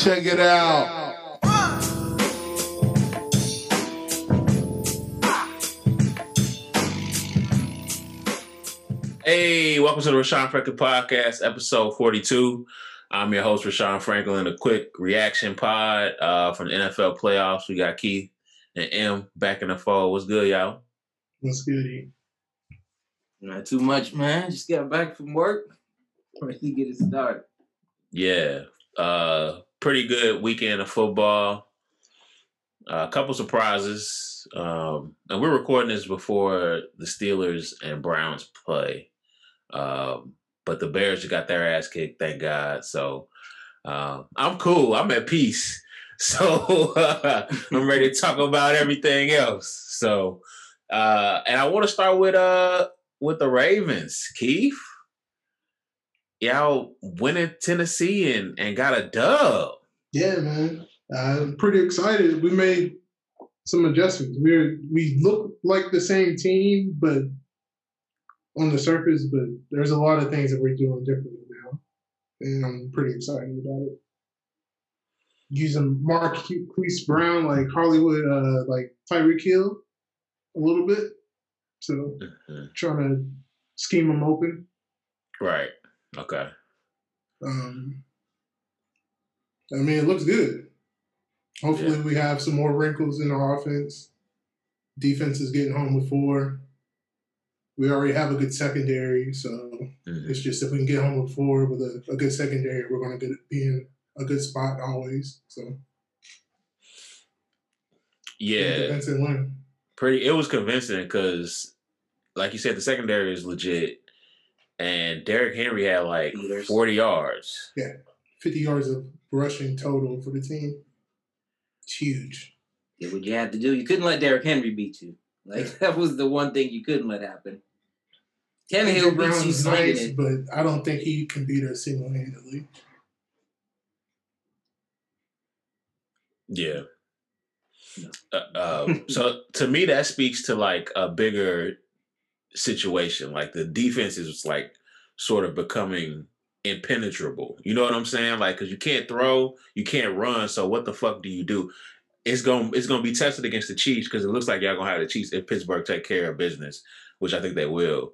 Check it out. Hey, welcome to the Rashawn Franklin Podcast, episode 42. I'm your host, Rashawn Franklin. A quick reaction pod from the NFL playoffs. We got Keith and M back in the fold. What's good, y'all? What's good, E? Not too much, man. Just got back from work. Ready to get it started. Yeah. Pretty good weekend of football. A couple surprises. And we're recording this before the Steelers and Browns play. But the Bears just got their ass kicked, thank God. So I'm cool. I'm at peace. So I'm ready to talk about everything else. So and I want to start with the Ravens. Keith, y'all went in Tennessee and got a dub. Yeah, man. I'm pretty excited. We made some adjustments. We look like the same team, but on the surface, but there's a lot of things that we're doing differently now. And I'm pretty excited about it. Using Marquise Brown like Hollywood, like Tyreek Hill a little bit. So trying to scheme them open. Right. Okay. I mean, it looks good. Hopefully we have some more wrinkles in our offense. Defense is getting home with 4. We already have a good secondary, so it's just if we can get home with 4 with a good secondary, we're going to be in a good spot always. So yeah, it was convincing because, like you said, the secondary is legit, and Derrick Henry had like 40 yards. Yeah, 50 yards of rushing total for the team. It's huge. Yeah, what you had to do, you couldn't let Derrick Henry beat you. That was the one thing you couldn't let happen. Tannehill beats you nice, but I don't think he can beat her single-handedly. Yeah. So to me, that speaks to like a bigger situation. Like the defense is like sort of becoming impenetrable. You know what I'm saying? Like, because you can't throw, you can't run. So what the fuck do you do? It's gonna be tested against the Chiefs because it looks like y'all gonna have the Chiefs if Pittsburgh take care of business, which I think they will.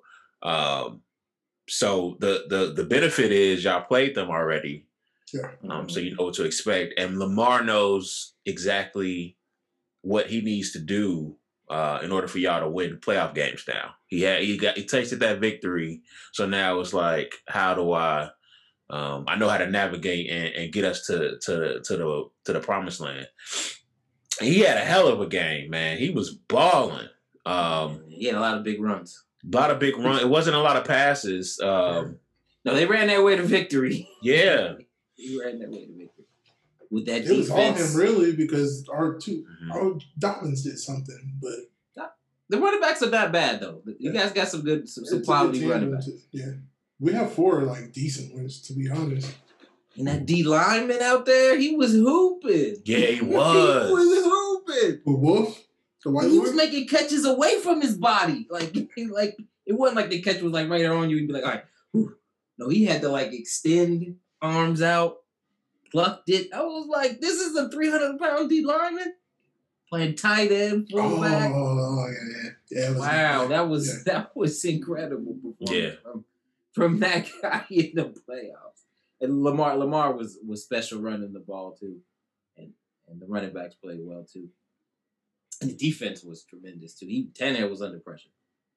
So the benefit is y'all played them already. Yeah. So you know what to expect, and Lamar knows exactly what he needs to do in order for y'all to win playoff games. Now he tasted that victory, so now it's like, how do I know how to navigate and get us to the promised land. He had a hell of a game, man. He was balling. He had a lot of big runs. It wasn't a lot of passes. No, they ran their way to victory. Yeah. He ran their way to victory. With that defense. It was all him, really, because our Dobbins did something, but the running backs are not bad, though. You guys got some quality running backs. Yeah. We have 4, like, decent ones, to be honest. And that D lineman out there, he was hooping. Yeah, he was. He was hooping. With Wolf? He was making catches away from his body. Like it wasn't like the catch was like right on you. You'd be like, all right. Whew. No, he had to like extend arms out, plucked it. I was like, this is a 300-pound D lineman playing tight end, fullback. Oh yeah. Wow, that was incredible performance from that guy in the playoffs. And Lamar was special running the ball too, and the running backs played well too. And the defense was tremendous too. Tannehill was under pressure.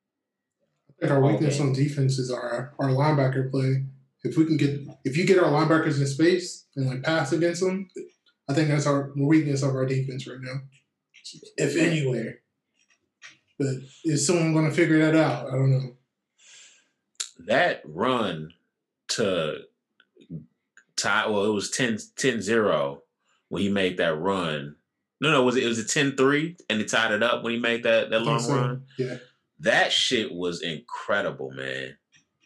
I think our weakness on defense is our linebacker play. If you get our linebackers in space and like pass against them, I think that's our weakness of our defense right now, if anywhere. But is someone going to figure that out? I don't know. That run to tie, well, it was 10-0 when he made that run. No, it was a 10-3 and he tied it up when he made that long run. Yeah. That shit was incredible, man.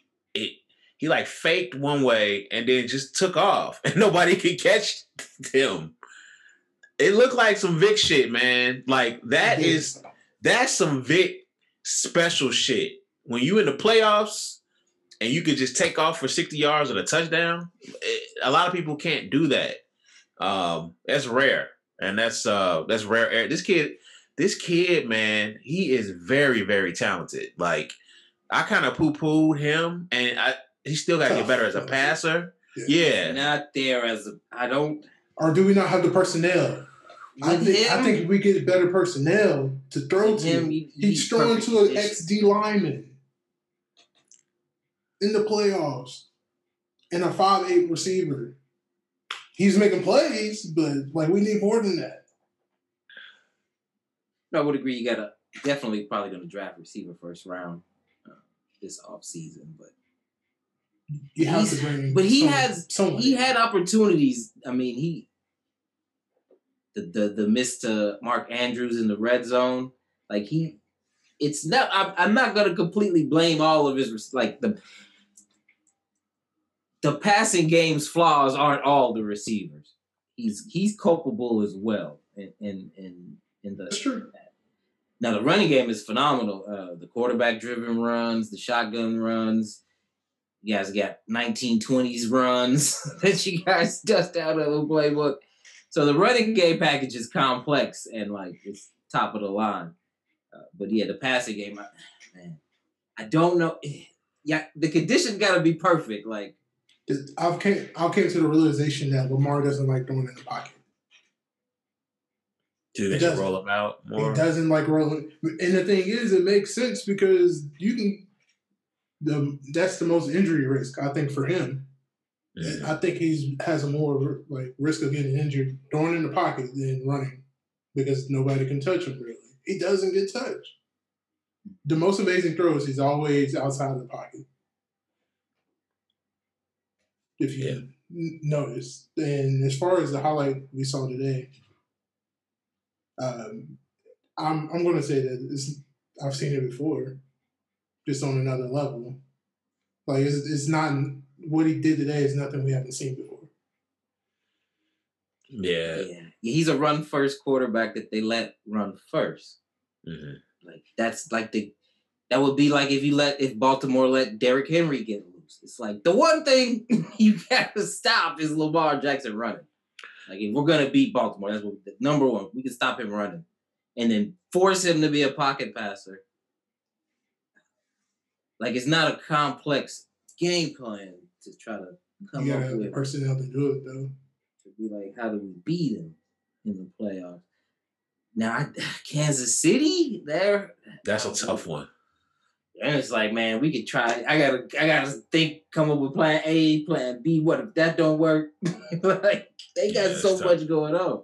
He like faked one way and then just took off and nobody could catch him. It looked like some Vic shit, man. Like that's some Vic special shit. When you in the playoffs and you could just take off for 60 yards and a touchdown, a lot of people can't do that. That's rare, and that's rare. This kid, man, he is very, very talented. Like I kind of poo-pooed him, and he still got to get better as a passer. Yeah. Not there as I don't. Or do we not have the personnel? I think if we get better personnel to throw to him, he's throwing to an XD lineman in the playoffs and a 5'8" receiver. He's making plays, but like we need more than that. I would agree. You gotta definitely probably going to draft receiver first round this offseason, but you have to bring. But he had opportunities. I mean, the Mr. Mark Andrews in the red zone, like it's not. I'm not going to completely blame all of his like the passing game's flaws aren't all the receivers. He's culpable as well in the. That's true. Now the running game is phenomenal. The quarterback-driven runs, the shotgun runs. You guys got 1920s runs that you guys dust out of the playbook. So the running game package is complex and like it's top of the line. But yeah, the passing game, man, I don't know. Yeah, the conditions got to be perfect. Like I came to the realization that Lamar doesn't like throwing in the pocket. Do they should roll him out more? He doesn't like rolling. And the thing is, it makes sense because that's the most injury risk, I think, for him. Mm-hmm. I think he has a more like risk of getting injured throwing in the pocket than running because nobody can touch him really. He doesn't get touched. The most amazing throws, he's always outside of the pocket. If you notice. And as far as the highlight we saw today, I'm going to say that I've seen it before, just on another level. Like it's not what he did today is nothing we haven't seen before. Yeah. He's a run first quarterback that they let run first. Mm-hmm. Like that's like that would be like if Baltimore let Derrick Henry get loose. It's like the one thing you got to stop is Lamar Jackson running. Like if we're gonna beat Baltimore, that's what number one. We can stop him running, and then force him to be a pocket passer. Like it's not a complex game plan to try to come up with. The personnel to do it though. To be like, how do we beat him in the playoffs? Now, Kansas City, that's a tough one. And it's like, man, we could try. I gotta come up with plan A, plan B. What if that don't work? Like they got so much going on.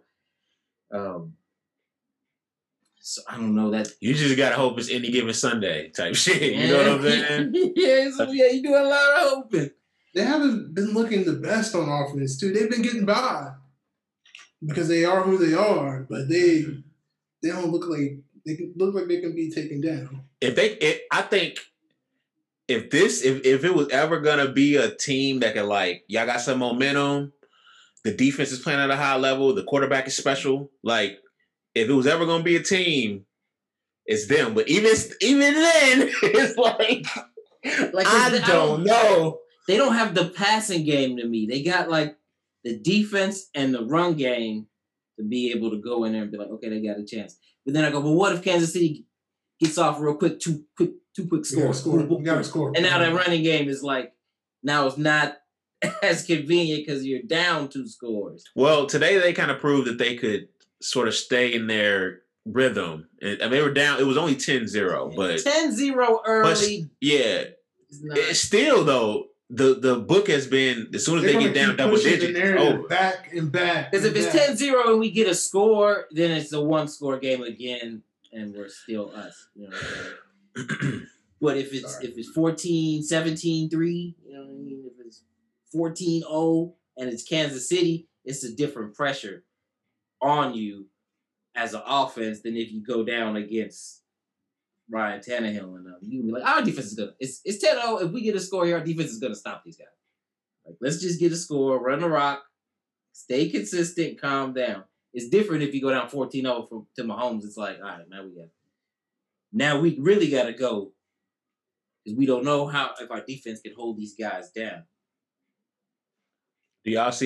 So I don't know that. You just gotta hope it's any given Sunday type shit. You know what I'm saying? You do a lot of hoping. They haven't been looking the best on offense too. They've been getting by because they are who they are, but they don't look like they can be taken down. I think if it was ever gonna be a team that can like y'all got some momentum, the defense is playing at a high level, the quarterback is special. Like if it was ever gonna be a team, it's them. But even then, it's like I don't know. They don't have the passing game to me. They got like the defense and the run game to be able to go in there and be like, okay, they got a chance. But then I go, well, what if Kansas City gets off real quick, two quick scores? You gotta score. And now that running game is like, now it's not as convenient because you're down 2 scores. Well, today they kind of proved that they could sort of stay in their rhythm. And they were down. It was only 10-0, but 10-0 early. It's still though. The book has been as soon as they get down double digits, it's over. Back and back. Because if it's 10-0 and we get a score, then it's a 1-score game again, and we're still us. You know what I'm saying? But if it's 14, 17-3, you know what I mean? If it's 14-0 and it's Kansas City, it's a different pressure on you as an offense than if you go down against Ryan Tannehill and you can be like, our defense is gonna. It's 10-0. If we get a score here, our defense is gonna stop these guys. Like, let's just get a score, run the rock, stay consistent, calm down. It's different if you go down 14-0 to Mahomes. It's like, all right, now we really got to go because we don't know if our defense can hold these guys down. Do y'all see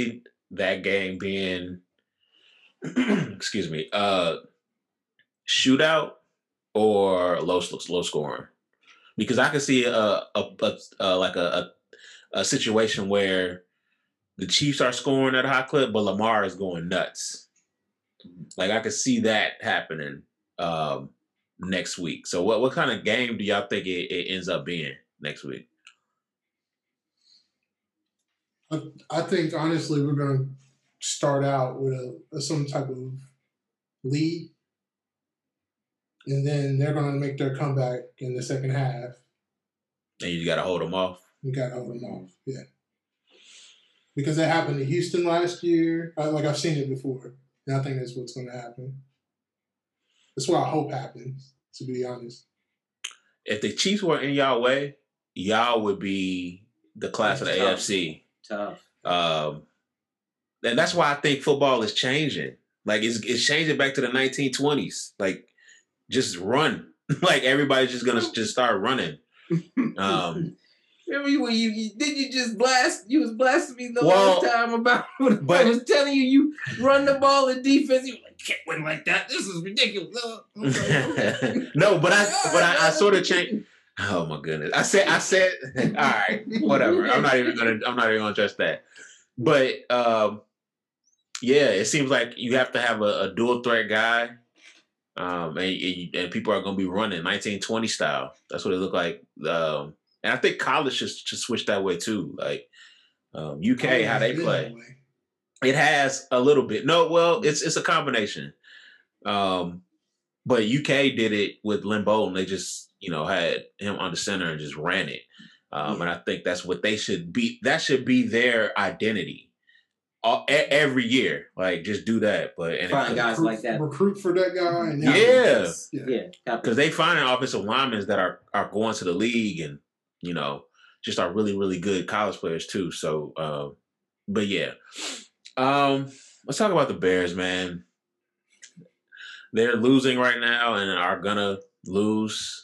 that game being, excuse me, shootout or low scoring, because I can see a situation where the Chiefs are scoring at a high clip, but Lamar is going nuts. Like I could see that happening next week. So what kind of game do y'all think it ends up being next week? I think honestly we're going to start out with some type of lead, and then they're going to make their comeback in the second half. And you got to hold them off. You got to hold them off, yeah. Because that happened to Houston last year. I've seen it before, and I think that's what's going to happen. That's what I hope happens, to be honest. If the Chiefs were in y'all way, y'all would be the class of the AFC. Tough. And that's why I think football is changing. Like it's changing back to the 1920s. Like just run. Like everybody's just gonna just start running. Remember when you just blast? You was blasting me the last time about when I was telling you run the ball in defense. You were like, can't win like that. This is ridiculous. No, but I sort of changed. Oh my goodness! I said, all right, whatever. I'm not even gonna address that. But yeah, it seems like you have to have a dual threat guy, and people are gonna be running 1920 style. That's what it looked like. And I think college should switch that way too. Like UK, how they play, it has a little bit. No, well, it's a combination. But UK did it with Lynn Bolton. They just had him on the center and just ran it. And I think that's what they should be. That should be their identity every year. Like just do that. But find guys like that. Recruit for that guy. And yeah. Because they find offensive linemen that are going to the league and just are really, really good college players too. So, but yeah. Let's talk about the Bears, man. They're losing right now and are gonna lose.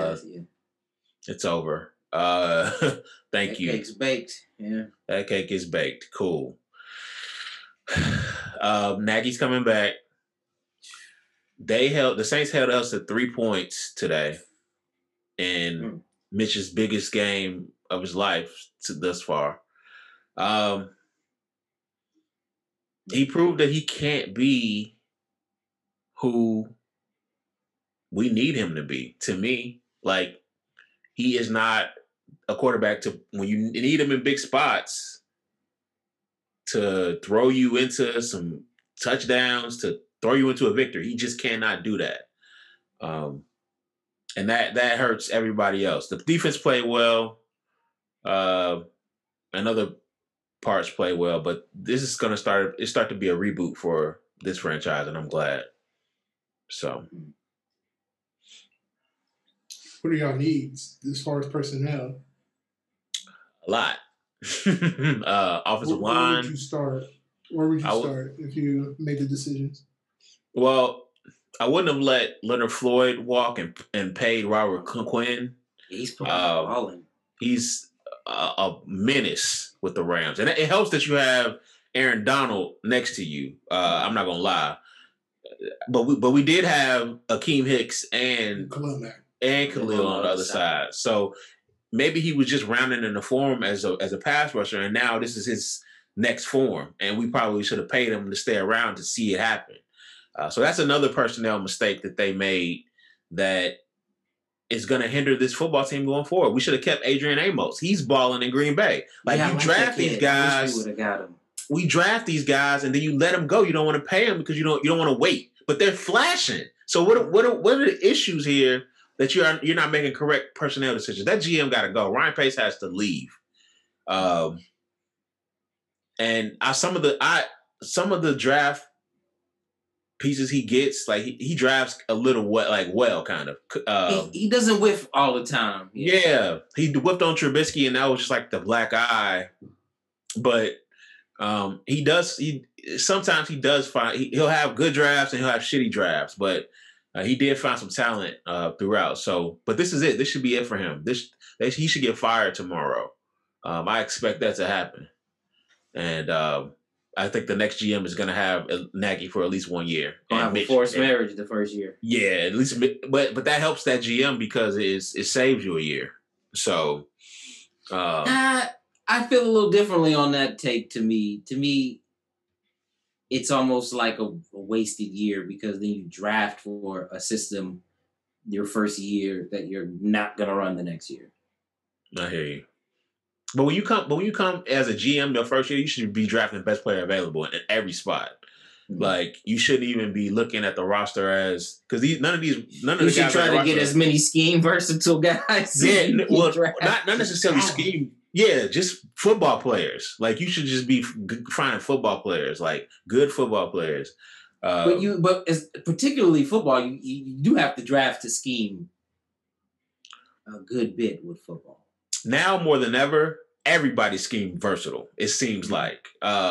It's over. Thank you. That cake's baked. Yeah. That cake is baked. Cool. Nagy's coming back. The Saints held us to 3 points today in Mitch's biggest game of his life thus far. He proved that he can't be who we need him to be. To me, like he is not a quarterback to when you need him in big spots to throw you into some touchdowns, to throw you into a victory. He just cannot do that. And that hurts everybody else. The defense played well. And other parts play well, but this is going to start to be a reboot for this franchise, and I'm glad. So, what are y'all needs as far as personnel? A lot. Offensive line. Where would you start? Where would you start if you made the decisions? Well, I wouldn't have let Leonard Floyd walk and paid Robert Quinn. He's balling. He's a menace with the Rams, and it helps that you have Aaron Donald next to you. I'm not gonna lie, but we did have Akeem Hicks and Khalil on the other side. So maybe he was just rounding in the form as a pass rusher, and now this is his next form, and we probably should have paid him to stay around to see it happen. So that's another personnel mistake that they made that is going to hinder this football team going forward. We should have kept Adrian Amos. He's balling in Green Bay. You draft these guys. We would have got him. We draft these guys and then you let them go. You don't want to pay them because you don't want to wait. But they're flashing. So what are the issues here that you're not making correct personnel decisions? That GM got to go. Ryan Pace has to leave. And some of the draft pieces he gets, like he drafts a little well, kind of. He doesn't whiff all the time. Yeah, he whiffed on Trubisky, and that was just like the black eye. But he does. Sometimes he does find he'll have good drafts and he'll have shitty drafts. But he did find some talent throughout. So, but this is it. This should be it for him. He should get fired tomorrow. I expect that to happen, and I think the next GM is going to have Nagy for at least 1 year. Gonna have a forced marriage the first year. Yeah, at least, but that helps that GM because it saves you a year. So, I feel a little differently on that take. To me, it's almost like a wasted year because then you draft for a system your first year that you're not gonna run the next year. I hear you. But when you come as a GM your first year, you should be drafting best player available in every spot. Mm-hmm. Like you shouldn't even be looking at the roster as because none of the guys. You should try to get as many scheme versatile guys. Yeah, well, not necessarily scheme. Yeah, just football players. Like you should just be finding football players, like good football players. But as particularly football, you do have to draft to scheme a good bit with football. Now more than ever, everybody's scheme versatile. It seems like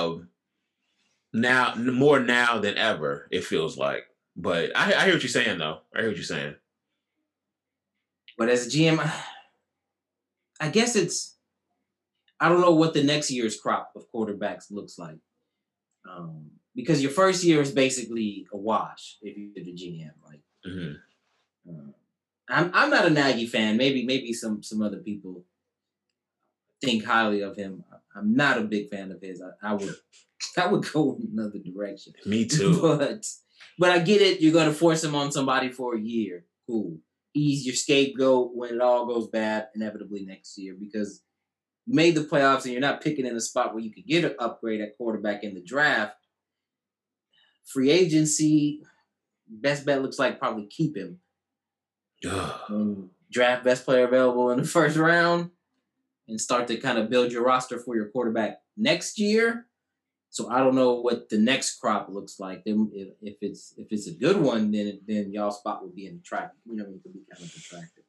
now more now than ever. It feels like, but I hear what you're saying though. I hear what you're saying. But as a GM, I guess I don't know what the next year's crop of quarterbacks looks like, because your first year is basically a wash if you're the GM. Like, I'm not a Nagy fan. Maybe some other people think highly of him. I'm not a big fan of his. I would go in another direction. Me too. But I get it. You're gonna force him on somebody for a year. Cool. He's your scapegoat when it all goes bad inevitably next year because you made the playoffs and you're not picking in a spot where you could get an upgrade at quarterback in the draft. Free agency, best bet looks like probably keep him. Draft best player available in the first round. And start to kind of build your roster for your quarterback next year. So I don't know what the next crop looks like. Then if it's a good one, then y'all spot will be attractive. It could be kind of attractive.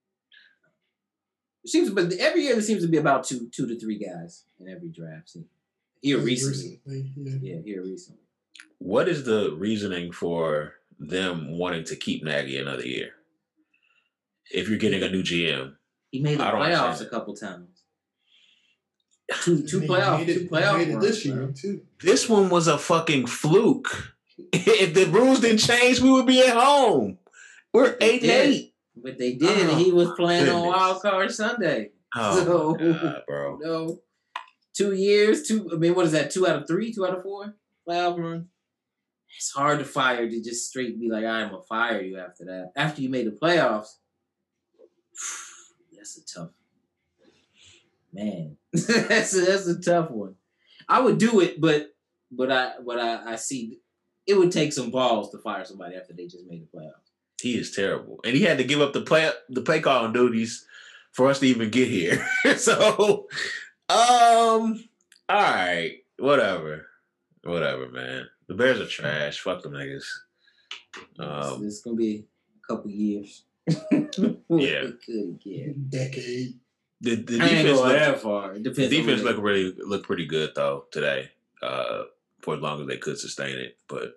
It seems, but every year there seems to be about two to three guys in every draft. Here recently. Here recently. What is the reasoning for them wanting to keep Nagy another year? If you're getting a new GM. He made the playoffs a couple times. Two playoff this year too. This one was a fucking fluke. If the rules didn't change, we would be at home. We're 8-8. But they did, and he was playing on Wild Card Sunday. Oh, God, bro. 2 years, what is that? 2 out of 3, 2 out of 4 playoff run. It's hard to fire to just straight be like, I'm gonna fire you after that. After you made the playoffs, that's a tough. Man, that's a tough one. I would do it, but I see it would take some balls to fire somebody after they just made the playoffs. He is terrible, and he had to give up the play calling duties for us to even get here. So, all right, whatever, man. The Bears are trash. Fuck them niggas. It's gonna be a couple years. Yeah, decade. The defense I ain't going that far. The defense looked pretty good though today. For as long as they could sustain it, but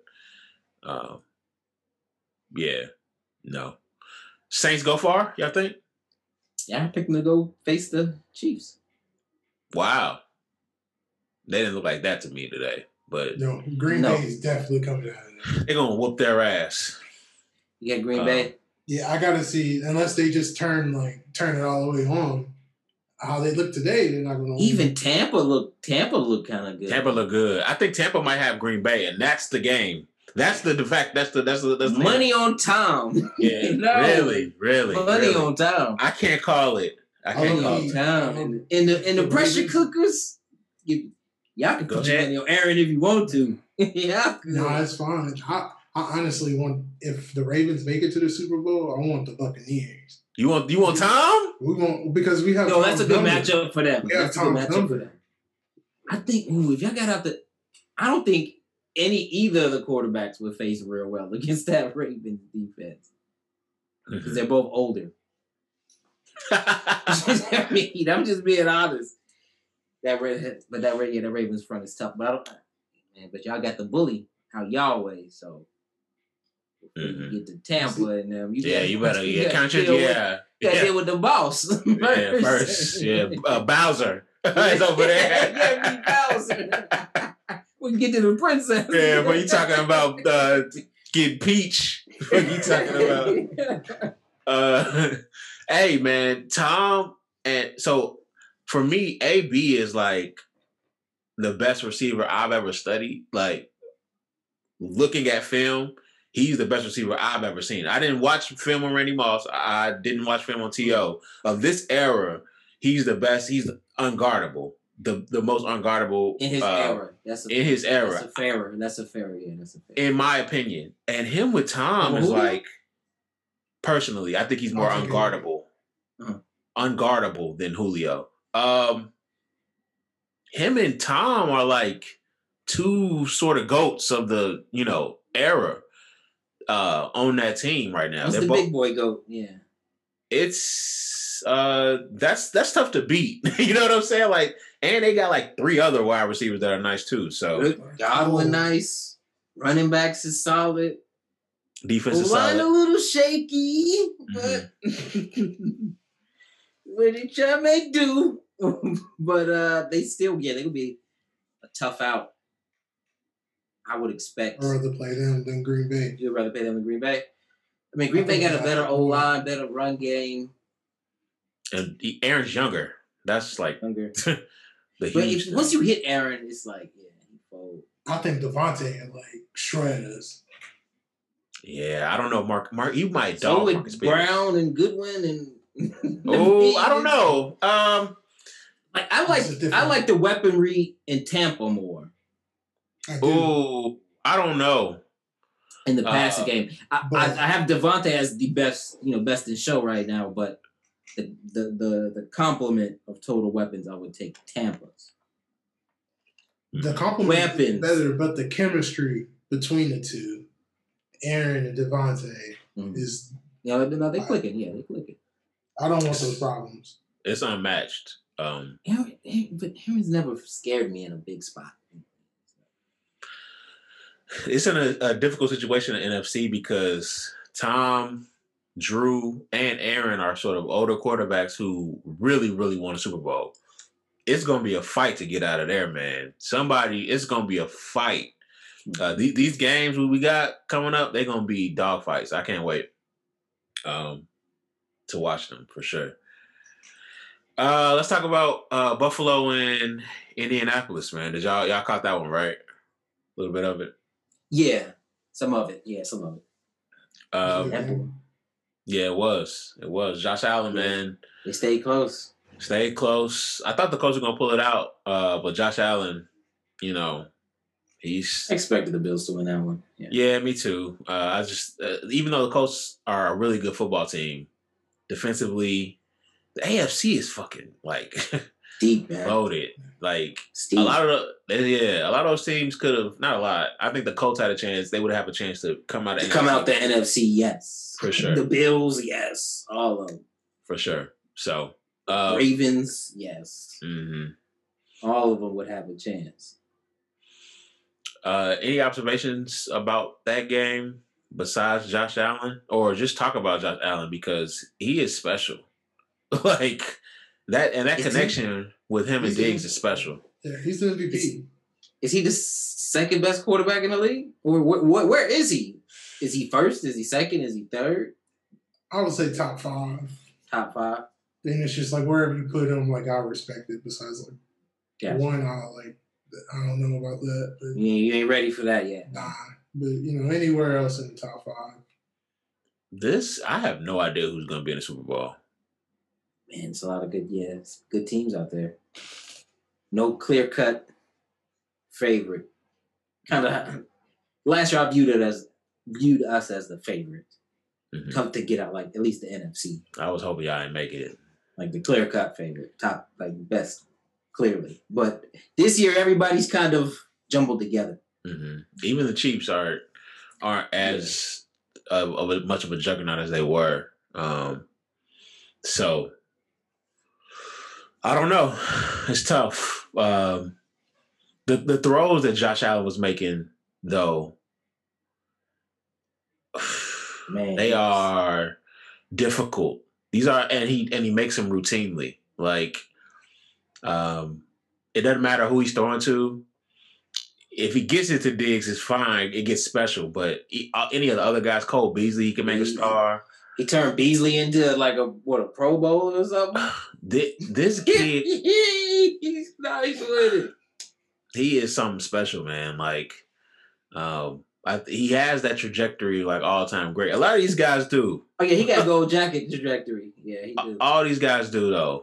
yeah, no. Saints go far, y'all think? Yeah, I picked them to go face the Chiefs. Wow, they didn't look like that to me today. But no, Green Bay is definitely coming out of there. They're gonna whoop their ass. You got Green Bay. Yeah, I gotta see. Unless they just turn it all the way on. How they look today, they're not going to. Even Tampa look kind of good. Tampa look good. I think Tampa might have Green Bay, and that's the game. That's the fact. That's the money on Tom. Yeah, really. Money on Tom. I can't call it. I can't call it. Tom. In the pressure cookers, y'all can put your money on Aaron if you want to. Yeah. No, that's fine. I honestly want, if the Ravens make it to the Super Bowl, I want the Buccaneers. You want Tom? We want, because we have. No, that's a good matchup for them. That's a good matchup for them. I think if y'all got out I don't think either of the quarterbacks would face real well against that Ravens defense because they're both older. I mean, I'm just being honest. The Ravens front is tough, but but y'all got the bully out y'all way, so. You get to Tampa and them. You better deal with the boss first. Yeah, Bowser is over there. Yeah, Bowser. We can get to the princess. Yeah, what you talking about? Getting peach. What you talking about? Hey man, Tom, and so for me, AB is like the best receiver I've ever studied. Like looking at film, he's the best receiver I've ever seen. I didn't watch film on Randy Moss. I didn't watch film on T.O. Of this era, he's the best. He's unguardable. The most unguardable in his era. In his era. That's a fair. That's a fair. In my opinion. And him with Tom is like, personally, I think he's more unguardable. Unguardable than Julio. Him and Tom are like two sort of goats of the, era on that team right now. He's the big boy goat, yeah. It's that's tough to beat. You know what I'm saying? Like, and they got like 3 other wide receivers that are nice too. So Godwin nice. Running backs is solid. Defense is solid. A little shaky, but what they try to make do. But they still gonna be a tough out. I would expect. I'd rather play them than Green Bay. You'd rather play them than Green Bay? I mean, Green Bay got a better O-line, better run game. And Aaron's younger. That's like younger. But once you hit Aaron, it's like, yeah, he fold. I think Devontae can like shred us. Yeah, I don't know, Mark, you might so dog with Marcus Brown and Goodwin and I don't know. I like the weaponry in Tampa more. I don't know. In the passing game, I have Devontae as the best, best in show right now. But the complement of total weapons, I would take Tampa's. The complement is better, but the chemistry between the two, Aaron and Devontae, is no, they clicking. Yeah, they clicking. I don't want those problems. It's unmatched. But Aaron's never scared me in a big spot. It's in a difficult situation in NFC because Tom, Drew, and Aaron are sort of older quarterbacks who really, really want a Super Bowl. It's going to be a fight to get out of there, man. It's going to be a fight. These games we got coming up, they're going to be dog fights. I can't wait to watch them for sure. Let's talk about Buffalo and Indianapolis, man. Did y'all caught that one, right? A little bit of it. Yeah, some of it. Yeah, some of it. Yeah, it was. Josh Allen, man. They stayed close. I thought the coach was gonna pull it out, but Josh Allen, he's expected the Bills to win that one. Yeah, me too. I just even though the Colts are a really good football team, defensively, the AFC is fucking like deep, man. Loaded. Like Steve. a lot of those teams could have, not a lot. I think the Colts had a chance. They would have a chance to come out of the NFC, yes. For sure. The Bills, yes. All of them. For sure. So Ravens, yes. Mm-hmm. All of them would have a chance. Any observations about that game besides Josh Allen? Or just talk about Josh Allen because he is special. Like that connection with him and Diggs is special. Yeah, he's the MVP. Is he the second best quarterback in the league? Or where is he? Is he first? Is he second? Is he third? I would say top 5. Top 5. Then it's just like wherever you put him, like I respect it. Besides one, I don't know about that. But you ain't ready for that yet. Nah, but anywhere else in the top 5. I have no idea who's going to be in the Super Bowl. Man, it's a lot of good teams out there. No clear-cut favorite. Kind of last year I viewed us as the favorite. Mm-hmm. Come to get out, like at least the NFC. I was hoping y'all didn't make it. Like the clear-cut favorite, top, like best, clearly. But this year everybody's kind of jumbled together. Mm-hmm. Even the Chiefs aren't as much of a juggernaut as they were. So I don't know. It's tough. The throws that Josh Allen was making, though, man, they are difficult. And he makes them routinely. Like, it doesn't matter who he's throwing to. if he gets it to Diggs, it's fine. It gets special. But any of the other guys, Cole Beasley, he can make a star. He turned Beasley into like a Pro Bowl or something. This kid, he's nice with it. He is something special, man. Like, he has that trajectory, like all time great. A lot of these guys do. Oh yeah, he got gold jacket trajectory. Yeah, he do. All these guys do though.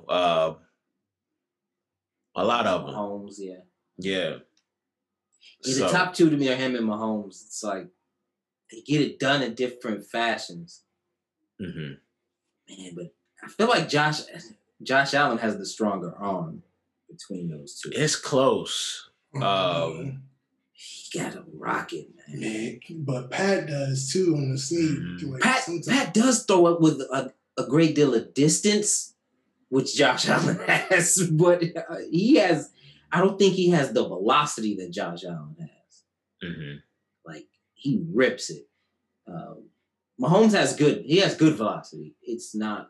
A lot of them. Mahomes, yeah. Yeah. The top two to me are him and Mahomes. It's like they get it done in different fashions. Mm-hmm. Man, but I feel like Josh Allen has the stronger arm between those two. It's close. He got a rocket, man. But Pat does too on the sneak. Mm-hmm. Like, Pat does throw it with a great deal of distance, which Josh Allen has, but he has. I don't think he has the velocity that Josh Allen has. Mm-hmm. Like he rips it. Mahomes has good velocity. It's not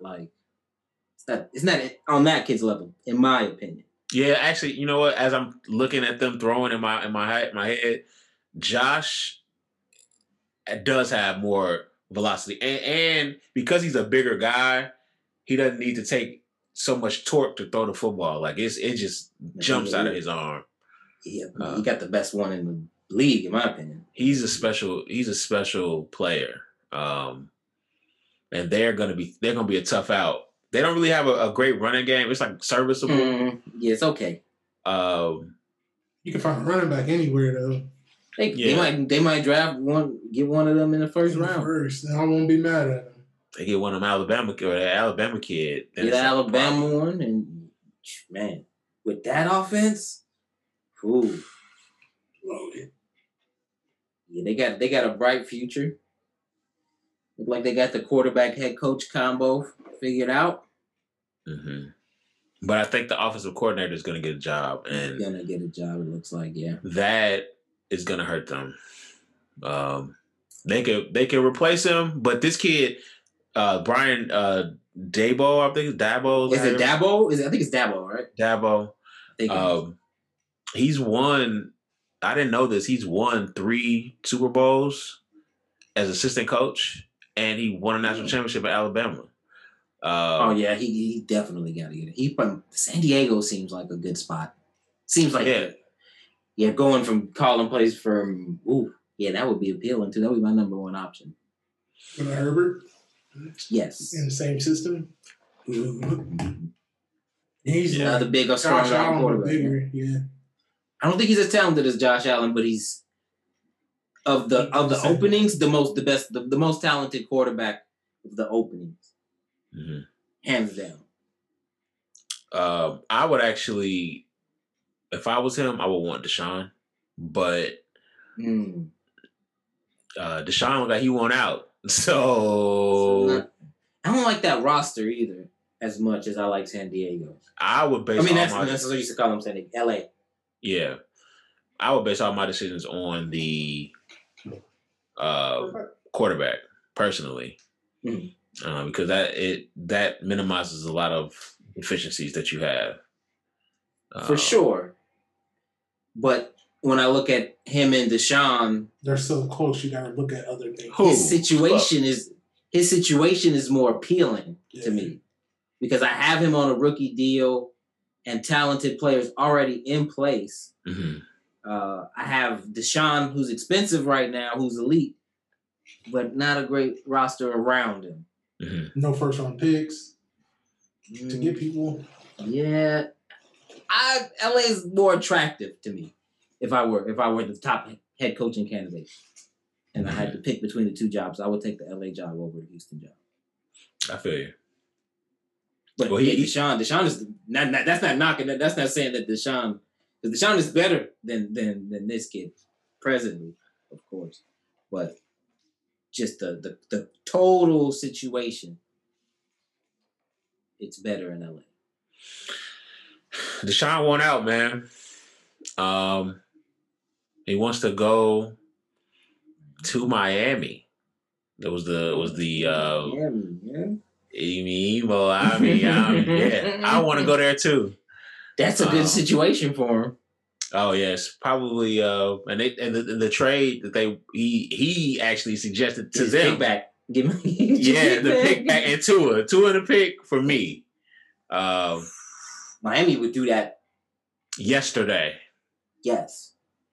on that kid's level, in my opinion. Yeah, actually, you know what? As I'm looking at them throwing in my head, Josh does have more velocity, and because he's a bigger guy, he doesn't need to take so much torque to throw the football. Like it just jumps out of his arm. Yeah, he got the best one in the league, in my opinion. He's a special player, and they're gonna be a tough out. They don't really have a great running game. It's like serviceable. Yeah, it's okay. You can find a running back anywhere though. They might draft one, get one of them in the first round. And I won't be mad at them. They get one of them Alabama kid. Get the Alabama one, and man, with that offense, loaded. Yeah, they got a bright future. Look like they got the quarterback head coach combo figured out. Mm-hmm. But I think the offensive coordinator is going to get a job, and he's gonna get a job. It looks like, yeah, that is going to hurt them. They could replace him, but this kid. Brian Dabo, I think it's Dabo. Is it Dabo? I think it's Dabo, right? Dabo. He's won. I didn't know this. He's won 3 Super Bowls as assistant coach, and he won a national championship at Alabama. He definitely got to get it. He from San Diego seems like a good spot. Seems like going from calling plays from that would be appealing too. That would be my number one option. With Herbert. Yes. In the same system. He's the bigger, stronger quarterback. Yeah. I don't think he's as talented as Josh Allen, but he's of the openings, the most talented quarterback of the openings. Mm-hmm. Hands down. I would actually, if I was him, I would want Deshaun, but Deshaun looked like he won out. So I don't like that roster either as much as I like San Diego. I would base. that's what I used to call them, San Diego, LA. Yeah, I would base all my decisions on the quarterback personally, because that minimizes a lot of efficiencies that you have. For sure, but. When I look at him and Deshaun, they're so close. You got to look at other things. His situation is more appealing to me because I have him on a rookie deal and talented players already in place. Mm-hmm. I have Deshaun, who's expensive right now, who's elite, but not a great roster around him. Mm-hmm. No first round picks to get people. Yeah, LA is more attractive to me. If I were the top head coaching candidate and I had to pick between the two jobs, I would take the LA job over the Houston job. I feel you. But Deshaun is not that's not knocking that. That's not saying that Deshaun, because Deshaun is better than this kid presently, of course. But just the total situation, it's better in LA. Deshaun won out, man. He wants to go to Miami. It was the Miami, yeah. I want to go there too. That's a good situation for him. Oh yes, probably. And the trade that he actually suggested to His them. kickback. Give me Yeah, the pick back and Tua in the pick for me. Miami would do that. Yesterday, Yes.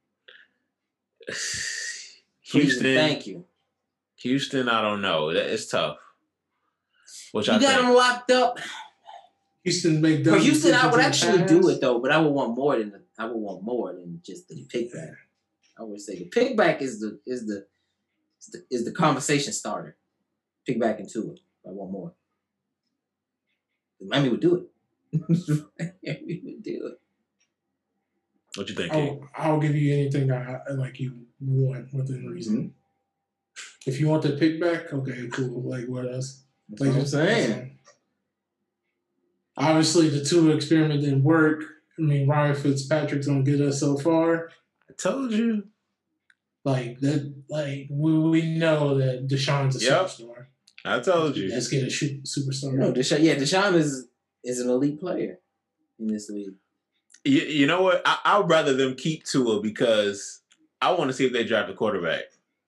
Houston. Thank you. Houston, I don't know. It's tough. Which you I got think. them locked up. Houston make For Houston, I would actually pass. do it though, but I would want more than just the pickback. I would say the pickback is the conversation starter. Pickback into it. I want more. Miami would do it. Miami would do it. What you think, King? I'll give you anything like you want within reason. Mm-hmm. If you want the pickback, okay, cool. Like what else? That's what I'm saying. Obviously, the Tua experiment didn't work. I mean, Ryan Fitzpatrick's gonna get us so far. I told you. Like that. Like we know that Deshaun's a superstar. I told you. Let's get a superstar. No, Deshaun is an elite player in this league. You know what? I would rather them keep Tua because I want to see if they draft a quarterback.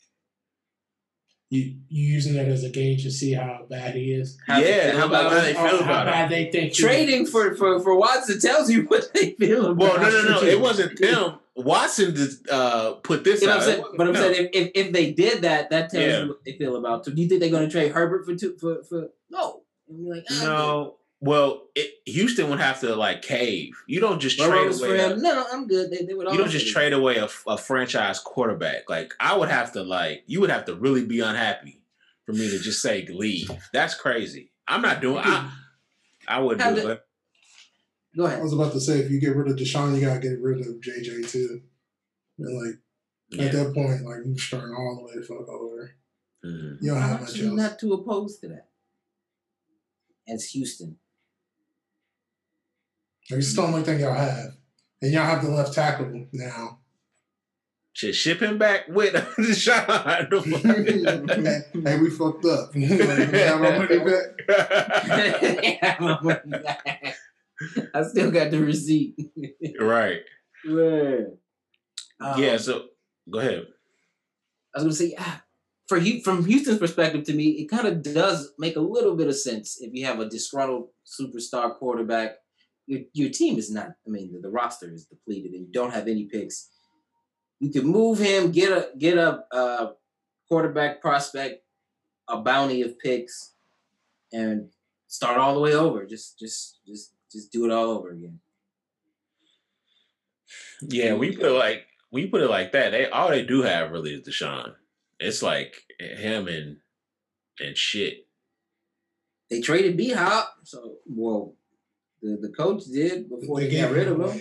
You using that as a gauge to see how bad he is? How they feel about how they think trading for Watson tells you what they feel about. Well, no. It wasn't them. Watson just put this out. I'm saying if they did that tells you what they feel about. So do you think they're going to trade Herbert for no? Like, no. Well, Houston would have to like cave. You don't just trade away. For him. No, I'm good. They would. You don't just trade away a franchise quarterback. Like I would have to you would have to really be unhappy for me to just say leave. That's crazy. I'm not doing. I wouldn't do it. Go ahead. I was about to say if you get rid of Deshaun, you gotta get rid of JJ too. And at that point, you're starting all the way the fuck over. Mm-hmm. You don't have much else. I'm not too opposed to that. As Houston. It's the only thing y'all have. And y'all have the left tackle now. Should ship him back with Deshaun. Hey, we fucked up. We have our money back. I still got the receipt. Right. Yeah. So go ahead. I was going to say, from Houston's perspective, to me, it kind of does make a little bit of sense if you have a disgruntled superstar quarterback. Your team is not. I mean, the roster is depleted, and you don't have any picks. You can move him, get a quarterback prospect, a bounty of picks, and start all the way over. Just do it all over again. Yeah, we put it like that. All they do have really is Deshaun. It's like him and shit. They traded B-Hop, so the coach did before they got rid of him.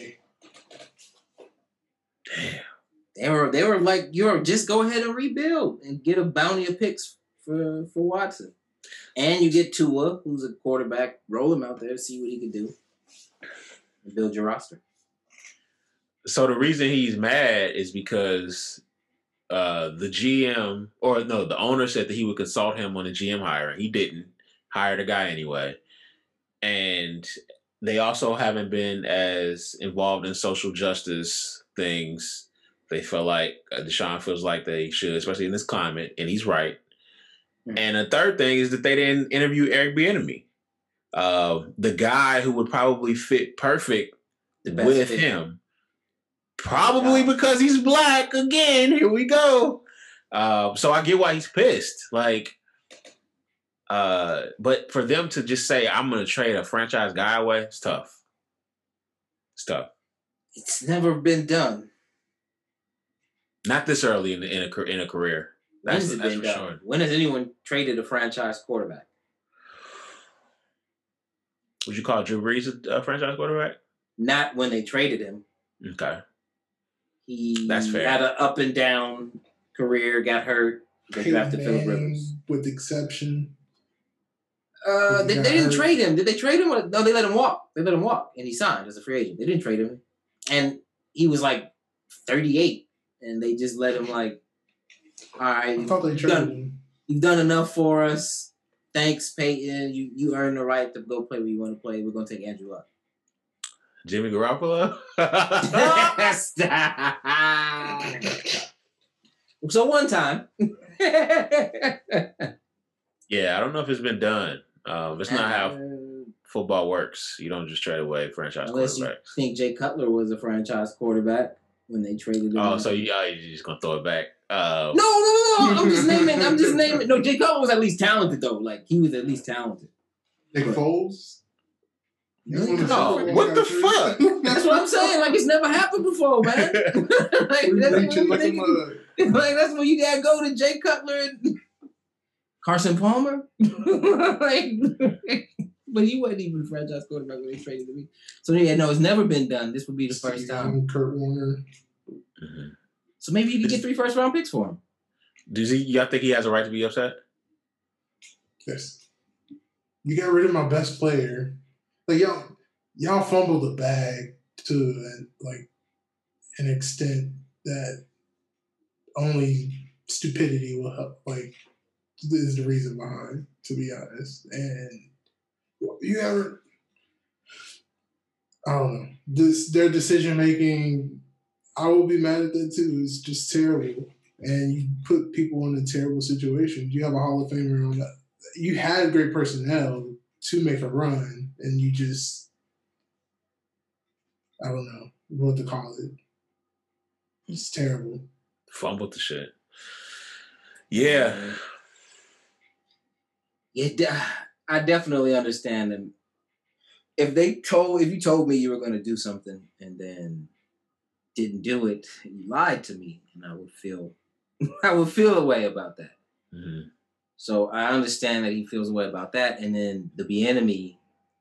Damn. They were like, just go ahead and rebuild and get a bounty of picks for Watson. And you get Tua, who's a quarterback, roll him out there, see what he can do. And build your roster. So the reason he's mad is because the GM, the owner said that he would consult him on the GM hiring. He didn't hire the guy anyway. And they also haven't been as involved in social justice things. They feel like Deshaun feels like they should, especially in this climate, and he's right. Mm-hmm. And the third thing is that they didn't interview Eric Bieniemy, the guy who would probably fit perfect with him. Probably because he's black again. Here we go. So I get why he's pissed. But for them to just say, I'm going to trade a franchise guy away, it's tough. It's never been done. Not this early in a career. That's for sure. When has anyone traded a franchise quarterback? Would you call Drew Brees a franchise quarterback? Not when they traded him. Okay. That's fair. Had an up and down career, got hurt. They drafted Phillip Rivers. With exception. They didn't trade him. Did they trade him? No, they let him walk. And he signed as a free agent. They didn't trade him. And he was 38. And they just let him all right. I thought they traded him. You've done enough for us. Thanks, Peyton. You earned the right to go play where you want to play. We're going to take Andrew Luck. Jimmy Garoppolo? So one time. Yeah, I don't know if it's been done. It's not how football works. You don't just trade away franchise unless you quarterbacks. think Jay Cutler was a franchise quarterback when they traded him. Oh, so you're just gonna throw it back? No. I'm just naming. No, Jay Cutler was at least talented though. Like he was at least talented. Nick Foles. No, what the fuck? That's what I'm saying. Like it's never happened before, man. That's when you gotta go to Jay Cutler and Carson Palmer. But he wasn't even a franchise quarterback when they traded him. So yeah, no, it's never been done. This would be the first time. Kurt Warner. Mm-hmm. So maybe you could get 3 first-round picks for him. Y'all think he has a right to be upset? Yes. You got rid of my best player. Like y'all fumbled the bag to an extent that only stupidity will help. Like is the reason behind, to be honest. And you ever, I don't know. Their decision making, I will be mad at that too. It's just terrible. And you put people in a terrible situation. You have a Hall of Famer on that. You had great personnel to make a run, and you just, I don't know what to call it. It's terrible. Fumbled the shit. Yeah. Yeah, I definitely understand them. If you told me you were going to do something and then didn't do it, you lied to me, and I would feel a way about that. Mm-hmm. So I understand that he feels a way about that, and then the Bieniemy.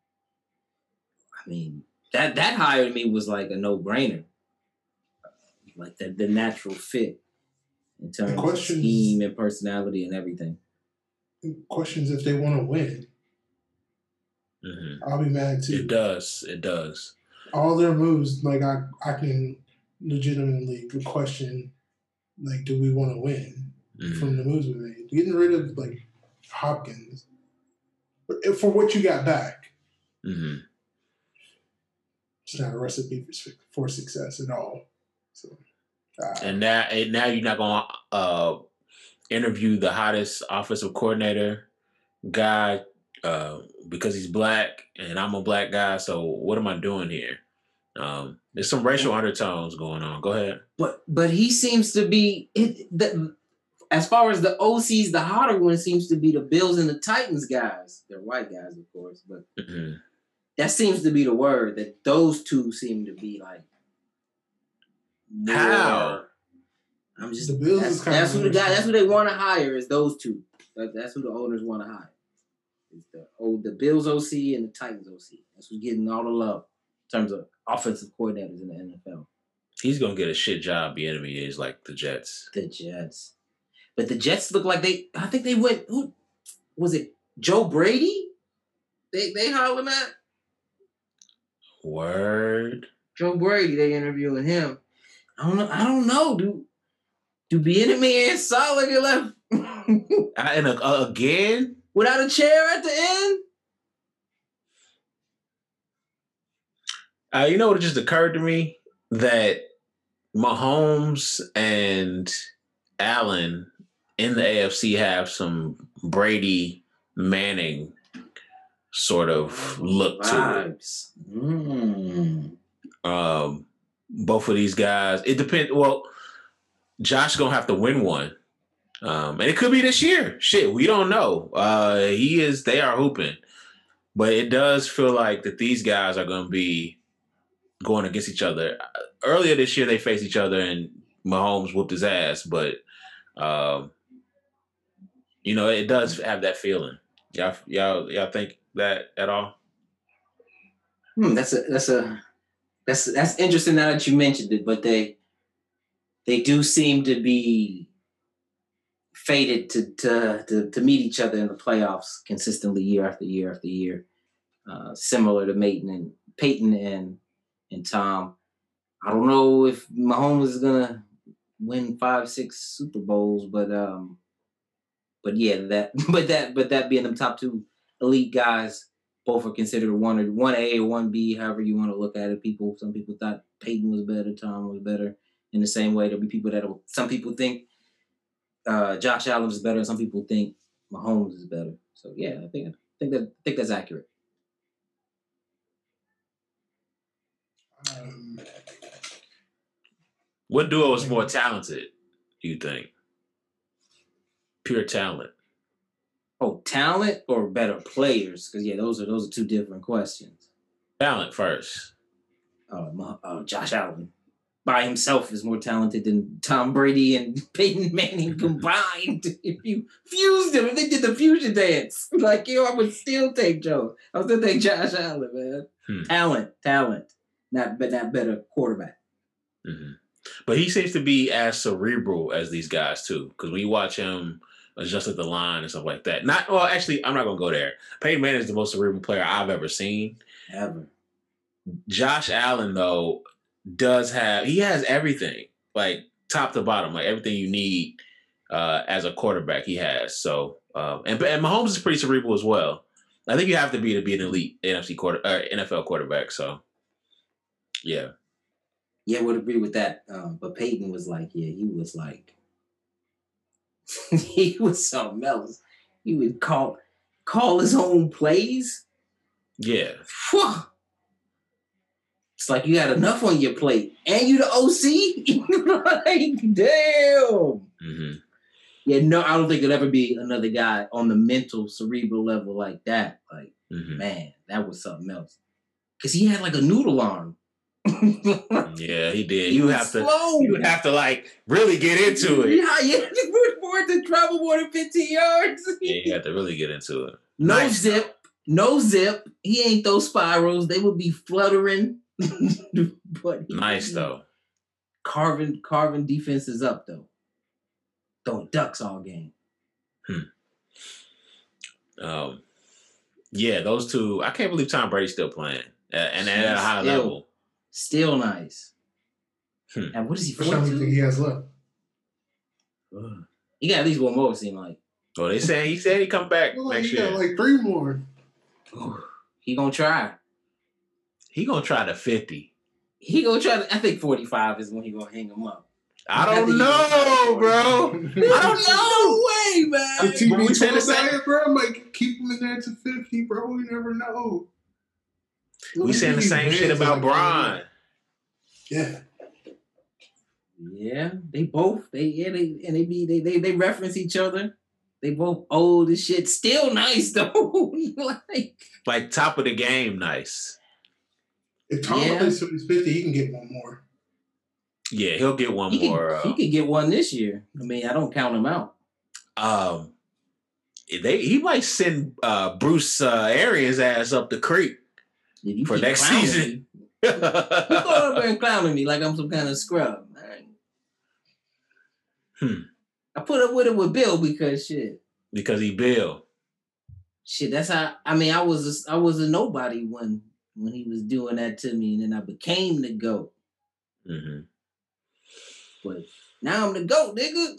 I mean, that hire to me was like a no-brainer, like the natural fit in terms of scheme and personality and everything. Questions if they want to win. Mm-hmm. I'll be mad too. It does. All their moves, like I can legitimately question, like, do we want to win from the moves we made? Getting rid of like Hopkins for what you got back. Mm-hmm. It's not a recipe for success at all. So, and now you're not gonna interview the hottest offensive coordinator guy because he's black and I'm a black guy. So what am I doing here? There's some racial undertones going on. Go ahead. But he seems to be as far as the OCs, the hotter one seems to be the Bills and the Titans guys. They're white guys, of course, but that seems to be the word, that those two seem to be like more. How? I'm just the Bills. That's who they want to hire is those two. That's who the owners want to hire. It's the Bills OC and the Titans OC. That's who's getting all the love in terms of offensive coordinators in the NFL. He's gonna get a shit job. The enemy is like the Jets. But the Jets look like I think they went. Who was it? Joe Brady? They hollering at. Word. Joe Brady. They interviewing him. I don't know. Do Bieniemy and Saleh get left? And again without a chair at the end. You know what just occurred to me? That Mahomes and Allen in the AFC have some Brady Manning sort of look to it. Both of these guys, it depends. Well, Josh gonna have to win one, and it could be this year. Shit, we don't know. They are hooping, but it does feel like that these guys are gonna be going against each other. Earlier this year, they faced each other, and Mahomes whooped his ass. But it does have that feeling. Y'all think that at all? That's interesting now that you mentioned it. But they do seem to be fated to meet each other in the playoffs consistently year after year after year. Similar to Peyton and Tom. I don't know if Mahomes is gonna win 5-6 Super Bowls, but yeah, that being them top two elite guys both are considered one A or 1B, however you want to look at it. Some people thought Peyton was better, Tom was better. In the same way, there'll be people some people think Josh Allen is better, and some people think Mahomes is better. So yeah, I think that's accurate. What duo is more talented, do you think? Pure talent. Oh, talent or better players? Because yeah, those are two different questions. Talent first. Josh Allen by himself is more talented than Tom Brady and Peyton Manning combined. If you fused them, if they did the fusion dance, I would still take Joe. I would still take Josh Allen, man. Talent, not better quarterback. Mm-hmm. But he seems to be as cerebral as these guys too, because when you watch him adjust at the line and stuff like that. Actually, I'm not gonna go there. Peyton Manning is the most cerebral player I've ever seen. Ever. Josh Allen though he has everything, like top to bottom, like everything you need as a quarterback he has. So and Mahomes is pretty cerebral as well. I think you have to be an elite NFL quarterback. So yeah. Yeah, I would agree with that. But Peyton was he was something else. He would call his own plays. Yeah. Whew. It's like you had enough on your plate. And you the OC? Damn. Mm-hmm. Yeah, no, I don't think there'll ever be another guy on the mental, cerebral level like that. Man, that was something else. Because he had a noodle arm. Yeah, he did. You would have to really get into it. Yeah, for it to travel more than 15 yards. Yeah, you have to really get into it. No zip. He ain't those spirals. They would be fluttering. But nice though. Carving defenses up though. Throwing ducks all game. Yeah, those two. I can't believe Tom Brady's still playing and at a high level. Still nice. And what is he? How much do you think he has left? He got at least one more. It seemed like. Oh, he said he come back next year. He got 3 more. He gonna try. He gonna try to 50. He gonna try to. I think 45 is when he gonna hang him up. I don't know, bro. I don't know. No way, man. The TV diet, bro, might keep him in there to 50, bro. We never know. We saying the same shit about Bron. Yeah. Yeah, they both they reference each other. They both old as shit. Still nice though. like top of the game, nice. If Tom plays 50, he can get one more. Yeah, he'll get one more. He could get one this year. I mean, I don't count him out. He might send Bruce Arians' ass up the creek for next season. You go up there and clowning me like I'm some kind of scrub. I put up with it with Bill because shit. Because he Bill. Shit, that's how. I mean, I was a nobody when he was doing that to me, and then I became the GOAT. Mm-hmm. But now I'm the GOAT, nigga.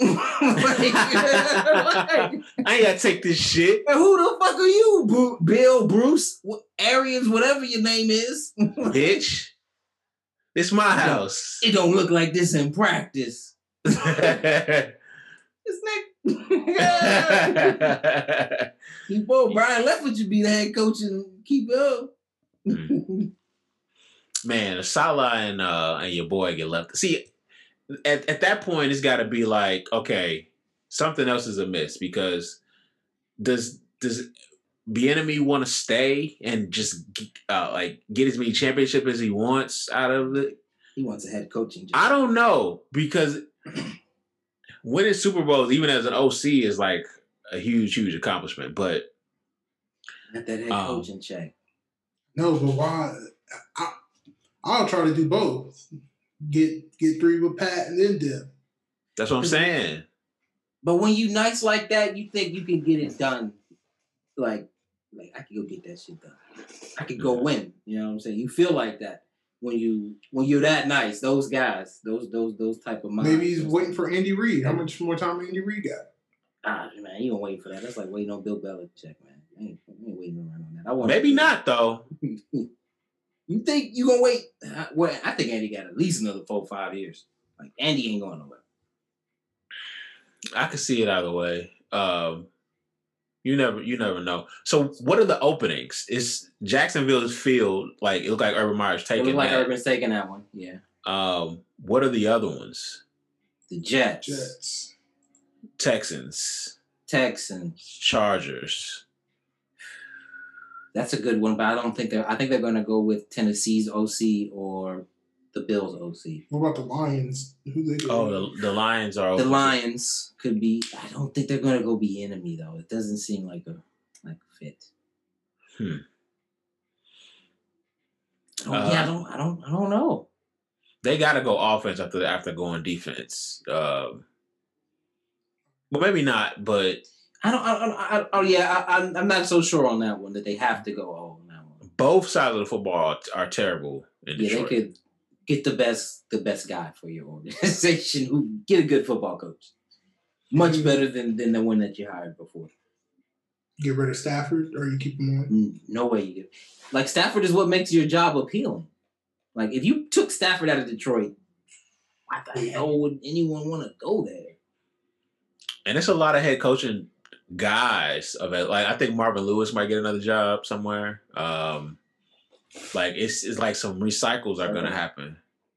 I ain't gotta take this shit. Who the fuck are you, Bill, Bruce, Arians, whatever your name is? Bitch, it's my house. It don't look like this in practice. This nigga. Brian Leftwich should be the head coach and keep it up. Man, Salah and your boy get left. See, at that point, it's got to be like, okay, something else is amiss because does Bieniemy want to stay and just get as many championships as he wants out of it? He wants a head coaching job. I don't know because winning Super Bowls, even as an OC, is like a huge, huge accomplishment. But not that head coaching check. No, but why? I'll try to do both. Get 3 with Pat and then dip. That's what I'm saying. But when you nice like that, you think you can get it done. Like I can go get that shit done. I could go win. You know what I'm saying? You feel like that when you're that nice. Those guys, those type of minds. Maybe he's waiting for Andy Reid. How much more time Andy Reid got? Man, you don't wait for that. That's like waiting on Bill Belichick, man. I ain't waiting around on that. Maybe not though. You think you gonna wait? Well, I think Andy got at least another 4-5 years. Like Andy ain't going nowhere. I could see it either way. You never know. So, what are the openings? Is Jacksonville's field like it looked like Urban Meyer's taking? It looked like Urban's taking that one. Yeah. What are the other ones? The Jets. Texans. Chargers. That's a good one, but I don't think they're. I think they're going to go with Tennessee's OC or the Bills' OC. What about the Lions? Who they? The Lions are. The Lions could be. I don't think they're going to go be enemy though. It doesn't seem like a fit. I don't know. They got to go offense after going defense. Well, maybe not, but. I'm not so sure on that one that they have to go all on that one. Both sides of the football are terrible in Detroit. They could get the best guy for your organization who get a good football coach. Much better than the one that you hired before. Get rid of Stafford or you keep him on? No way you do. Like Stafford is what makes your job appealing. Like if you took Stafford out of Detroit, why the hell would anyone want to go there? And it's a lot of head coaching guys of it. Like I think Marvin Lewis might get another job somewhere. Like it's like some recycles are gonna happen.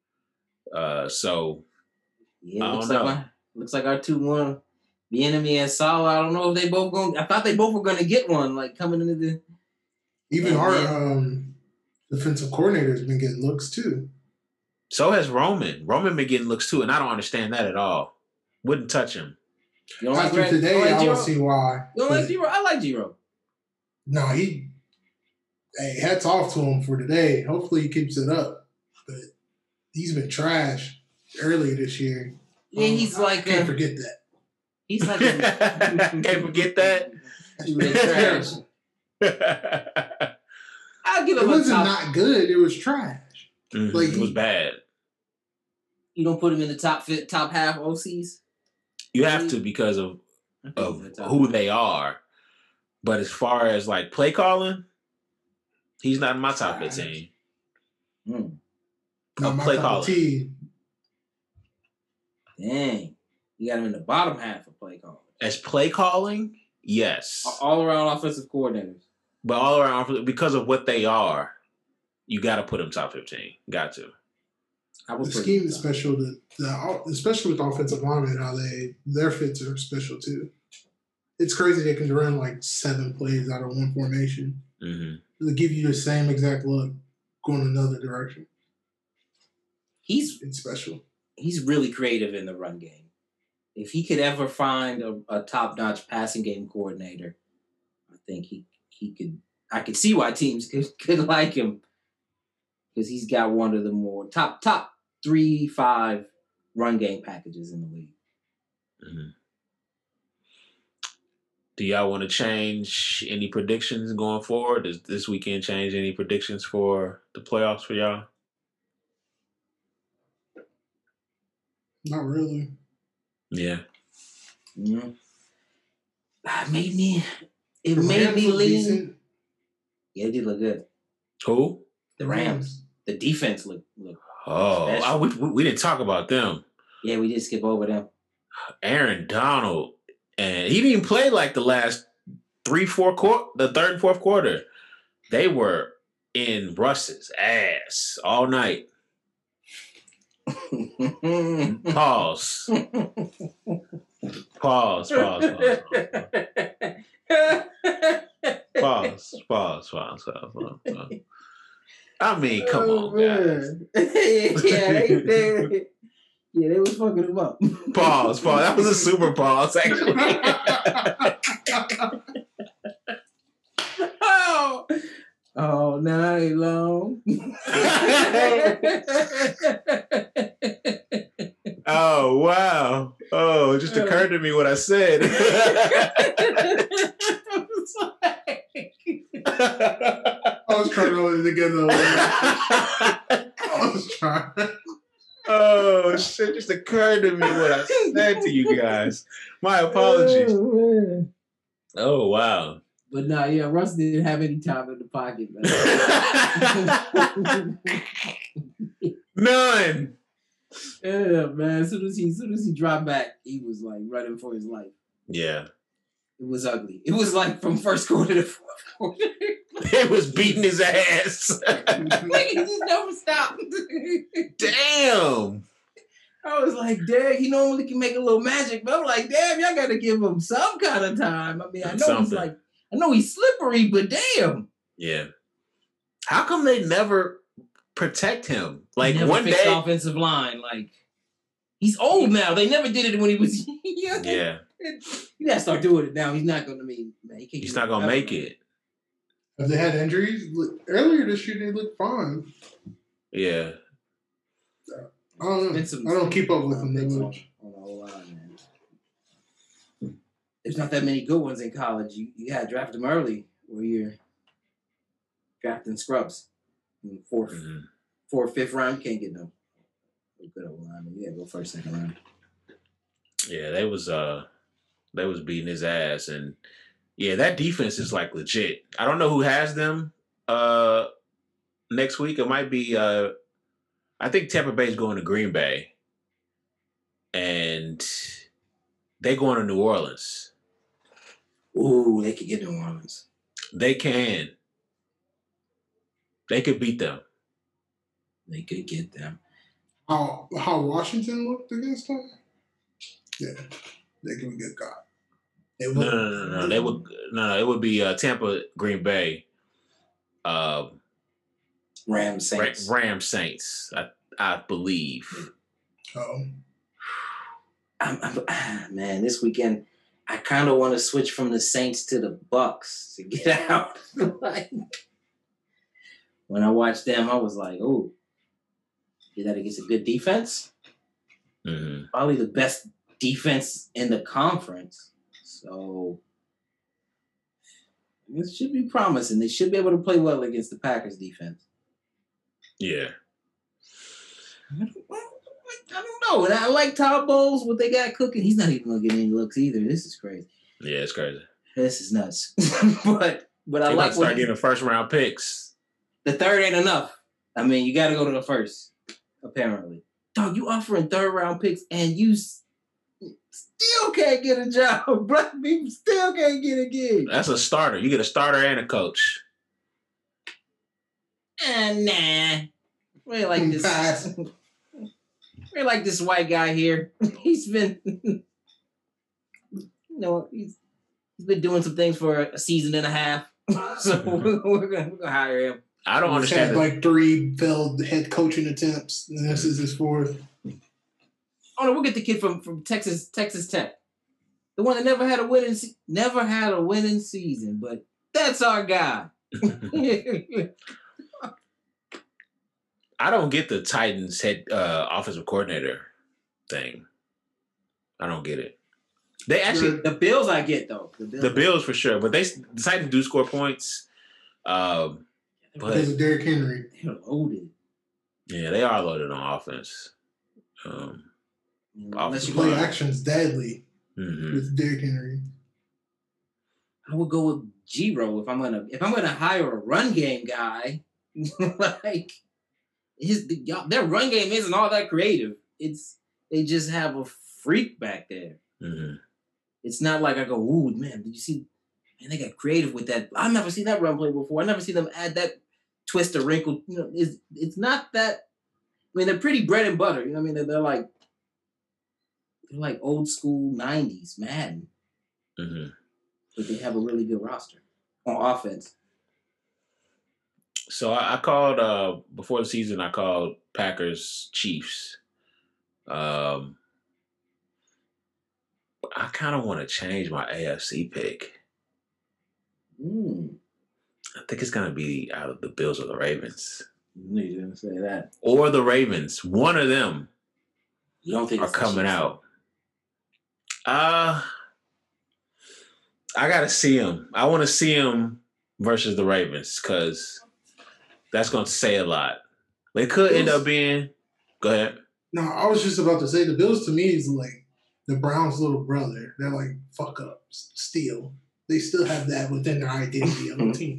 So yeah, looks like our 2-1 the enemy and Salah. I don't know if they both going. I thought they both were gonna get one. Like coming into the our defensive coordinator has been getting looks too. So has Roman. Roman been getting looks too, and I don't understand that at all. Wouldn't touch him. You don't After today, I don't see why. You don't like Giro? I like Giro. No, hey, hats off to him for today. Hopefully he keeps it up. But he's been trash earlier this year. Yeah, he's like... Can't forget that. He's like... Can't forget that? He's been trash. I'll give him It wasn't not good. It was trash. Mm-hmm. Like it was bad. You don't put him in the top half OCs? You have to because of who they are. But as far as like play calling, he's not in my top 15. Not play calling. Dang. You got him in the bottom half of play calling. As play calling, yes. All around offensive coordinators. But all around, because of what they are, you got to put them top 15. Got to. The scheme is special, especially with offensive linemen, how their fits are special too. It's crazy they can run like 7 plays out of one formation. Mm-hmm. They give you the same exact look going another direction. It's special. He's really creative in the run game. If he could ever find a top-notch passing game coordinator, I think he could. I could see why teams could like him because he's got one of the more top 3-5 run game packages in the league. Mm-hmm. Do y'all want to change any predictions going forward? Does this weekend change any predictions for the playoffs for y'all? Not really. Yeah. Mm-hmm. It made me lean. Decent. Yeah, it did look good. Who? The Rams. The defense looked Oh, we didn't talk about them. Yeah, we did skip over them. Aaron Donald, and he didn't play like the last 3-4 quarter, the third and fourth quarter. They were in Russ's ass all night. Pause. Pause. I mean, come on, guys. Yeah, they was fucking him up. Pause. That was a super pause, actually. Oh, night long. Oh, wow. Oh, it just occurred to me what I said. I was trying to hold it together. I was trying. Oh, Oh shit! Just occurred to me what I said to you guys. My apologies. Oh, man. Oh wow. But nah, yeah, Russ didn't have any time in the pocket, man. None. Yeah, man. As soon as he dropped back, he was like running for his life. Yeah. It was ugly. It was like from first quarter to fourth quarter. It was beating his ass. He just never stopped. Damn. I was like, damn, he normally can make a little magic, but I'm like, damn, y'all gotta give him some kind of time. I mean, I know he's slippery, but damn. Yeah. How come they never protect him? Like never one fixed day, offensive line. Like he's old now. They never did it when he was young. Yeah. You gotta start doing it now. He's not gonna be. Man, he's not gonna make it. Have they had injuries? Earlier this year, they looked fine. Yeah. I don't know. I don't keep up with them that much. On the whole line, man. There's not that many good ones in college. You gotta draft them early, where you're drafting scrubs. In fourth, fifth round, you can't get no good old lineman. You gotta go first, second round. Yeah, they was beating his ass, and yeah, that defense is like legit. I don't know who has them next week. It might be I think Tampa Bay's going to Green Bay, and they going to New Orleans. Ooh, they could get New Orleans. They can. They could beat them. They could get them. How Washington looked against them? Yeah, they can get got. No. It would be Tampa, Green Bay, Rams Saints. Rams Saints. I believe. Oh. Man, this weekend I kind of want to switch from the Saints to the Bucks to get out. Like, when I watched them, I was like, "Oh, did that against a good defense? Mm-hmm. Probably the best defense in the conference." So it should be promising. They should be able to play well against the Packers defense. Yeah. I don't know. And I like Todd Bowles, what they got cooking. He's not even going to get any looks either. This is crazy. Yeah, it's crazy. This is nuts. but I like start getting first round picks. The third ain't enough. I mean, you got to go to the first, apparently. Dog, you offering third round picks and you still can't get a job. Black people still can't get a gig. That's a starter. You get a starter and a coach. Nah. We're like this. We're like this white guy here. He's been, he's been doing some things for a season and a half. So we're gonna hire him. I don't understand. He's had like 3 failed head coaching attempts, and this is his 4th. Oh no, we'll get the kid from Texas Tech, the one that never had a winning season, but that's our guy. I don't get the Titans head offensive coordinator thing. I don't get it. They actually the Bills I get though. The Bills for sure, but the Titans do score points. But because of Derrick Henry, they're loaded. Yeah, they are loaded on offense. Unless you play actions deadly with Derrick Henry. I would go with Giro if I'm gonna hire a run game guy. Like their run game isn't all that creative. They just have a freak back there. Mm-hmm. It's not like I go, ooh man, did you see? Man, they got creative with that. I've never seen that run play before. I never seen them add that twist or wrinkle. It's not that. I mean, they're pretty bread and butter. You know what I mean? They're like old school '90s Madden. Mm-hmm. But they have a really good roster on offense. So I called before the season. I called Packers Chiefs. I kind of want to change my AFC pick. I think it's gonna be out of the Bills or the Ravens. You didn't say that. Or the Ravens. One of them. You don't think are coming out? I gotta see him. I want to see him versus the Ravens because that's going to say a lot. They could end up being. Go ahead. No, I was just about to say the Bills to me is like the Browns' little brother. They're like fuck ups, steal. They still have that within their identity of a team.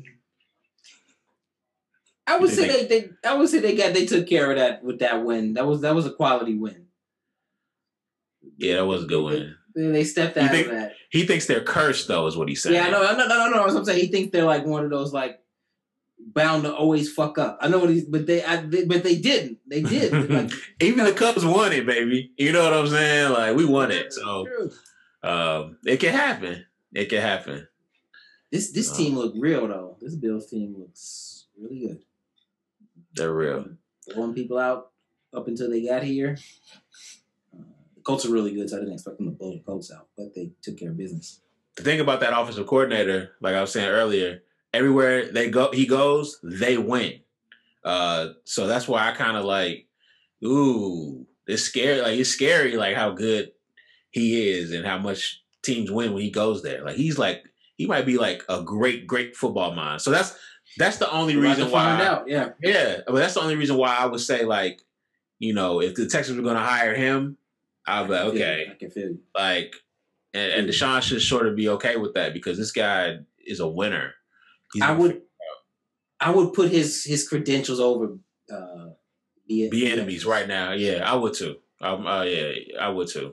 I would say they took care of that with that win. That was a quality win. Yeah, that was a good win. They stepped out of that. He thinks they're cursed, though, is what he's saying. Yeah, no. That's what I'm saying. He thinks they're like one of those like bound to always fuck up. I know what but they didn't. They did. Like, even the Cubs won it, baby. You know what I'm saying? Like we won it, so it can happen. It can happen. This team looked real though. This Bills team looks really good. They're real. Blowing people out up until they got here. The Colts are really good, so I didn't expect them to blow the Colts out, but they took care of business. The thing about that offensive coordinator, like I was saying earlier, everywhere he goes, they win. So that's why I kind of like, ooh, it's scary. Like it's scary, like how good he is and how much teams win when he goes there. Like he might be like a great football mind. So that's the only reason why. Yeah. But that's the only reason why I would say like, if the Texans were going to hire him, I'd be like, okay, I can feel you. Like, and Deshaun should sort of be okay with that because this guy is a winner. I would put his credentials over be enemies right now. Yeah, I would too. I would too.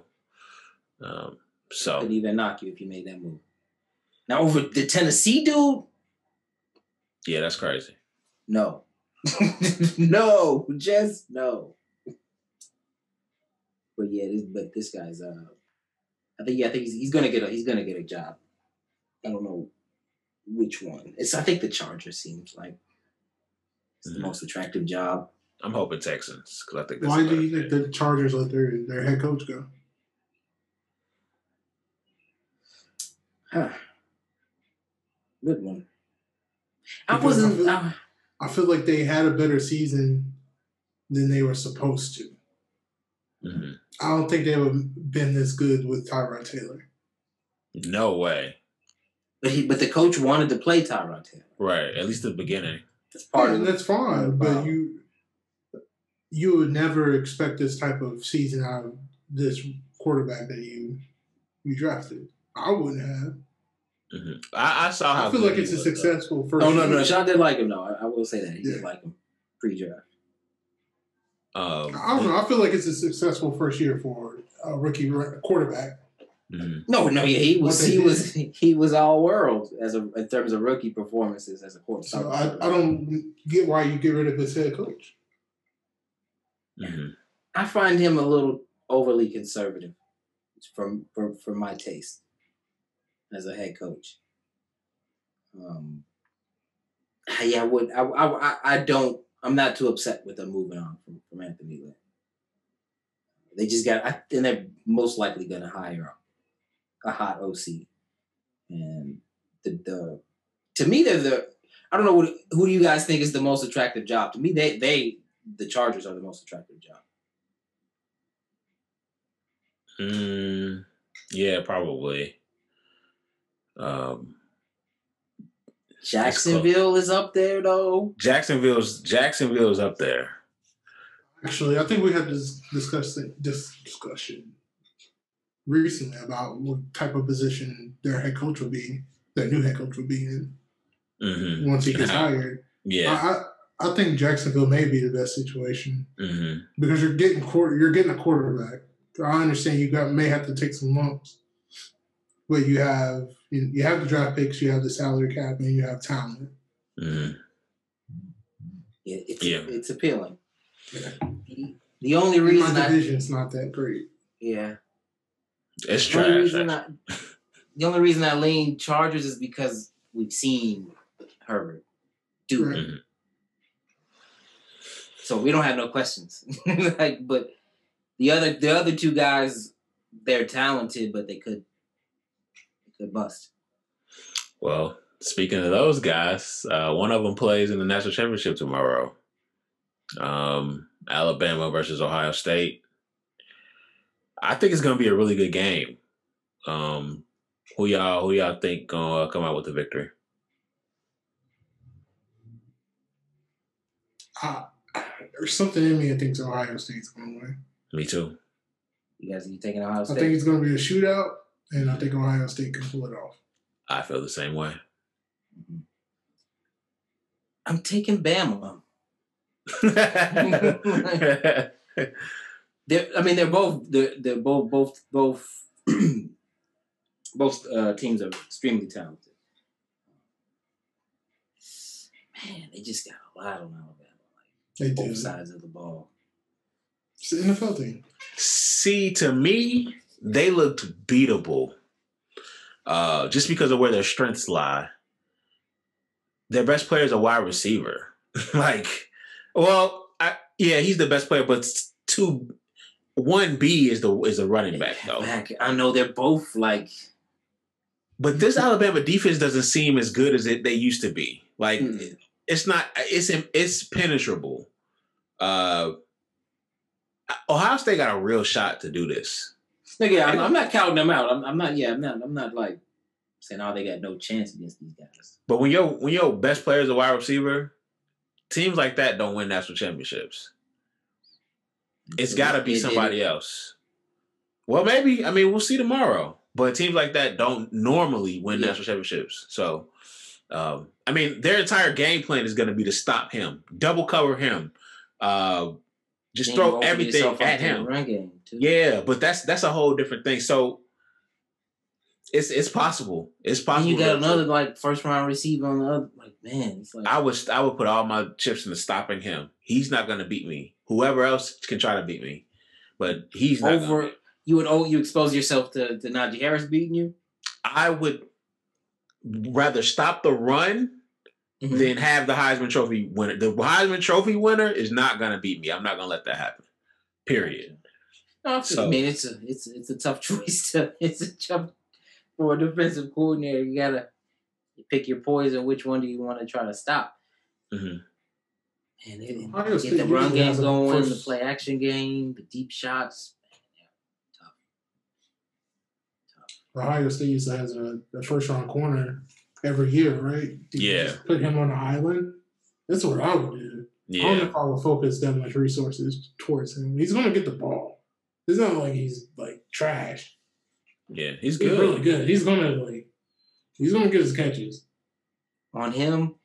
So couldn't even knock you if you made that move. Now over the Tennessee dude. Yeah, that's crazy. No, no, just no. But yeah, this guy's. I think he's gonna get a job. I don't know which one. I think the Chargers seems like it's the most attractive job. I'm hoping Texans because I think. Why do you think the Chargers let their head coach go? Good one. I feel like they had a better season than they were supposed to. Mm-hmm. I don't think they would have been this good with Tyrod Taylor. No way. But the coach wanted to play Tyrod Taylor. Right, at least at the beginning. That's that's fine, but you would never expect this type of season out of this quarterback that you drafted. I wouldn't have. Mm-hmm. I saw how. I feel like it's a successful first. Oh no, Sean did like him. No, I will say that he did like him pre-draft. I don't know. I feel like it's a successful first year for a rookie quarterback. Mm-hmm. No, yeah, he was all world in terms of rookie performances as a quarterback. So I don't get why you get rid of his head coach. Mm-hmm. I find him a little overly conservative, for my taste, as a head coach. I'm not too upset with them moving on from Anthony Lynn. They just and they're most likely going to hire a hot OC. And to me, I don't know who do you guys think is the most attractive job? To me, the Chargers are the most attractive job. Yeah, probably. Jacksonville is up there, though. Jacksonville's up there. Actually, I think we had this discussion recently about what type of position their new head coach would be in once he gets hired. Yeah, I think Jacksonville may be the best situation because you're getting a quarterback. I understand you may have to take some lumps, but you have the draft picks, you have the salary cap, and you have talent. Mm-hmm. It's appealing. Yeah. The only reason my division's not that great. Yeah, it's trash. The only reason I lean Chargers is because we've seen Herbert do it. Mm-hmm. So we don't have no questions. But the other two guys, they're talented, but they could bust. Well, speaking of those guys, one of them plays in the national championship tomorrow. Alabama versus Ohio State. I think it's going to be a really good game. Who y'all think gonna come out with the victory? There's something in me that thinks Ohio State's going to win. Me too. You taking Ohio I State? think it's going to be a shootout, and I think Ohio State can pull it off. I feel the same way. I'm taking Bama. They're both teams are extremely talented. Man, they just got a lot on Alabama. They Both do. sides of the ball. It's an NFL thing. See, to me, they looked beatable. Just because of where their strengths lie. Their best player is a wide receiver. He's the best player, but 1B is the running back though. I know they're both like, but this Alabama defense doesn't seem as good as they used to be. Like it's not. It's penetrable. Ohio State got a real shot to do this. I'm not counting them out. I'm not like saying, oh, they got no chance against these guys. But when your best player is a wide receiver, teams like that don't win national championships. It's got to be somebody else. Well, maybe. I mean, we'll see tomorrow. But teams like that don't normally win national championships. So, their entire game plan is going to be to stop him, double cover him, just throw everything at him. Run game too. Yeah, but that's a whole different thing. So, it's possible. It's possible. And you got another first round receiver on the other. Like, man, it's like I would put all my chips into stopping him. He's not going to beat me. Whoever else can try to beat me, but he's not over. You expose yourself to Najee Harris beating you? I would rather stop the run than have the Heisman Trophy winner. The Heisman Trophy winner is not going to beat me. I'm not going to let that happen. Period. It's a tough choice. It's a tough for a defensive coordinator. You gotta pick your poison. Which one do you want to try to stop? Mm-hmm. And get the run games going, the play action game, the deep shots. Ohio State used to have a first round corner every year, right? Just put him on an island. That's what I would do. Yeah. I don't know if I would focus that much resources towards him. He's going to get the ball. It's not like he's trash. Yeah, he's good. He's really good. He's gonna get his catches. On him,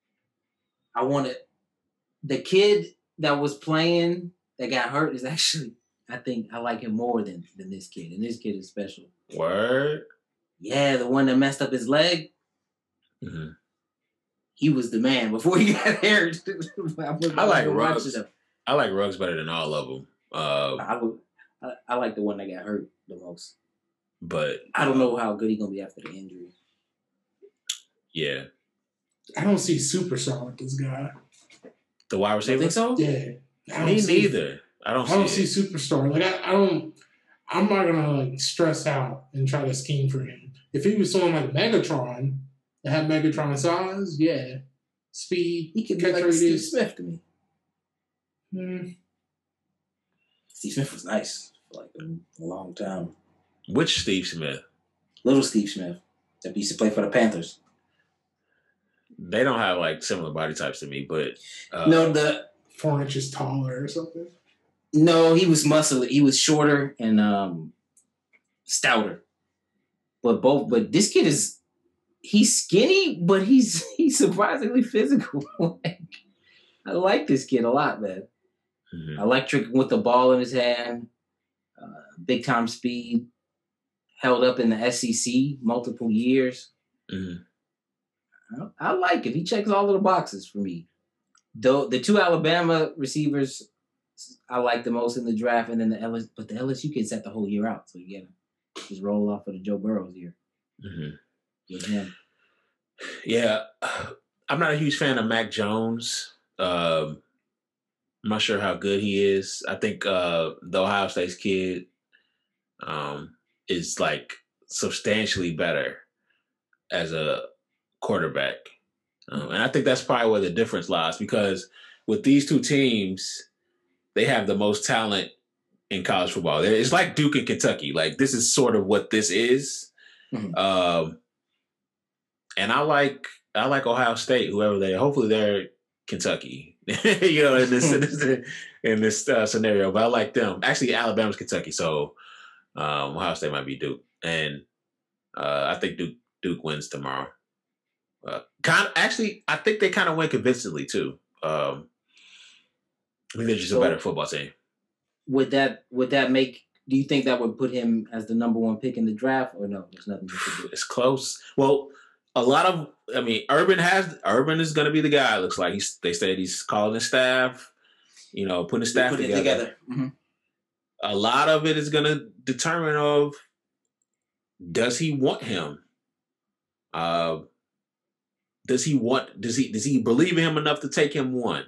the kid that was playing that got hurt is actually, I think I like him more than this kid. And this kid is special. Word? Yeah, the one that messed up his leg. Mm-hmm. He was the man before he got hurt. I like Ruggs. I like Ruggs better than all of them. I like the one that got hurt the most. But I don't know how good he's going to be after the injury. Yeah. I don't see superstar with this guy. The wide receiver? You think so? Yeah. Me neither. I don't see superstar. I'm not going to stress out and try to scheme for him. If he was someone like Megatron that had Megatron size, yeah. Speed. He could be like Steve Smith to me. Steve Smith was nice for a long time. Which Steve Smith? Little Steve Smith that used to play for the Panthers. They don't have similar body types to me, but no, the 4 inches taller or something. No, he was muscular. He was shorter and stouter. But this kid he's skinny, but he's surprisingly physical. I like this kid a lot, man. Mm-hmm. Electric with the ball in his hand, big time speed. Held up in the SEC multiple years. Mm-hmm. I like it. He checks all of the boxes for me. Though the 2 Alabama receivers I like the most in the draft, and then the LSU kids set the whole year out, so you gotta just roll off of the Joe Burrows year. Mm-hmm. With him. Yeah, I'm not a huge fan of Mac Jones. I'm not sure how good he is. I think the Ohio State kid is substantially better as a quarterback. And I think that's probably where the difference lies, because with these two teams, they have the most talent in college football. It's like Duke and Kentucky. This is sort of what this is. Mm-hmm. And I like Ohio State, whoever they are. Hopefully they're Kentucky. you know, in this scenario. But I like them. Actually, Alabama's Kentucky, so Ohio State might be Duke, and I think Duke wins tomorrow. I think they kind of win convincingly too. I think they're just a better football team. Would that make? Do you think that would put him as the number one pick in the draft, or no? There's nothing you can do. It's close. Well, Urban is going to be the guy. It looks like they said he's calling his staff, you know, putting his staff together. Mm-hmm. A lot of it is going to determine of does he want him? Does he believe in him enough to take him one?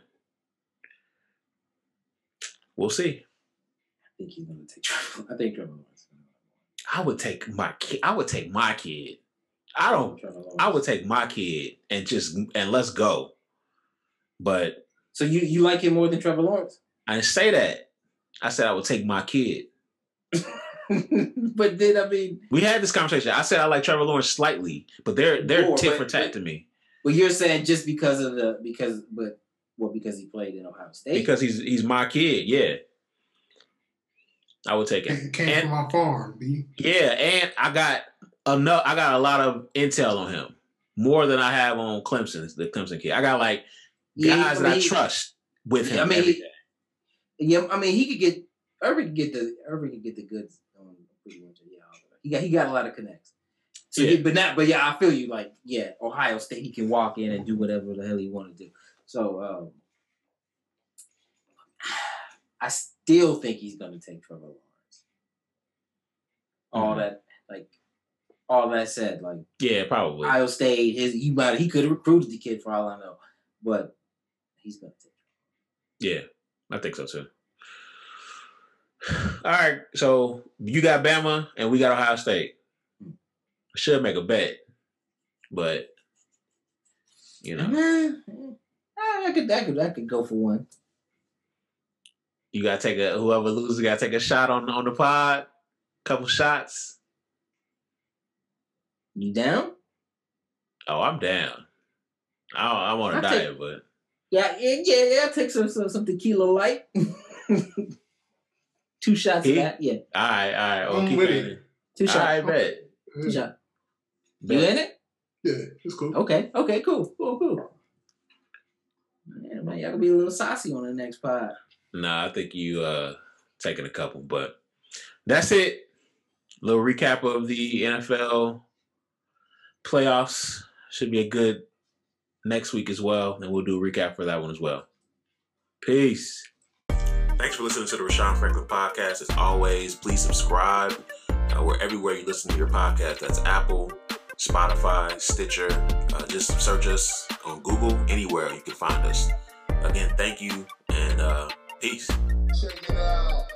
We'll see. I think he's going to take Trevor. I think Trevor Lawrence. I would take my kid. I would take my kid. I would take my kid and let's go. But so you like him more than Trevor Lawrence? I didn't say that. I said I would take my kid. But then we had this conversation. I said I like Trevor Lawrence slightly, but they're tit for tat to me. Well, you're saying just because he played in Ohio State? Because he's my kid, yeah. I would take it. It came from my farm, B. Yeah, and I got a lot of intel on him. More than I have on the Clemson kid. I got guys that I trust with him every day. Yeah, he could get Urban could get the goods on pretty much. Yeah, he got a lot of connects. So I feel you. Ohio State, he can walk in and do whatever the hell he want to do. So I still think he's going to take Trevor Lawrence. All that said, yeah, probably Ohio State. He could have recruited the kid for all I know, but he's going to take Trevor. Yeah, I think so too. All right, so you got Bama and we got Ohio State. I should make a bet, but you know, I could go for one. You gotta whoever loses gotta take a shot on the pod. Couple shots. You down? Oh, I'm down. I'm on a diet, but yeah. I'll take some tequila light. 2 shots of that, yeah. All right. I'm keep it. 2 shots. All right, bet. 2 shots. You in it? Yeah, it's cool. Okay, cool. Man, y'all gonna be a little saucy on the next pod. Nah, I think you taking a couple, but that's it. Little recap of the NFL playoffs. Should be a good next week as well, and we'll do a recap for that one as well. Peace. Thanks for listening to the Rashawn Franklin podcast. As always, please subscribe. We're everywhere you listen to your podcast. That's Apple, Spotify, Stitcher. Just search us on Google. Anywhere you can find us. Again, thank you, and peace. Check it out.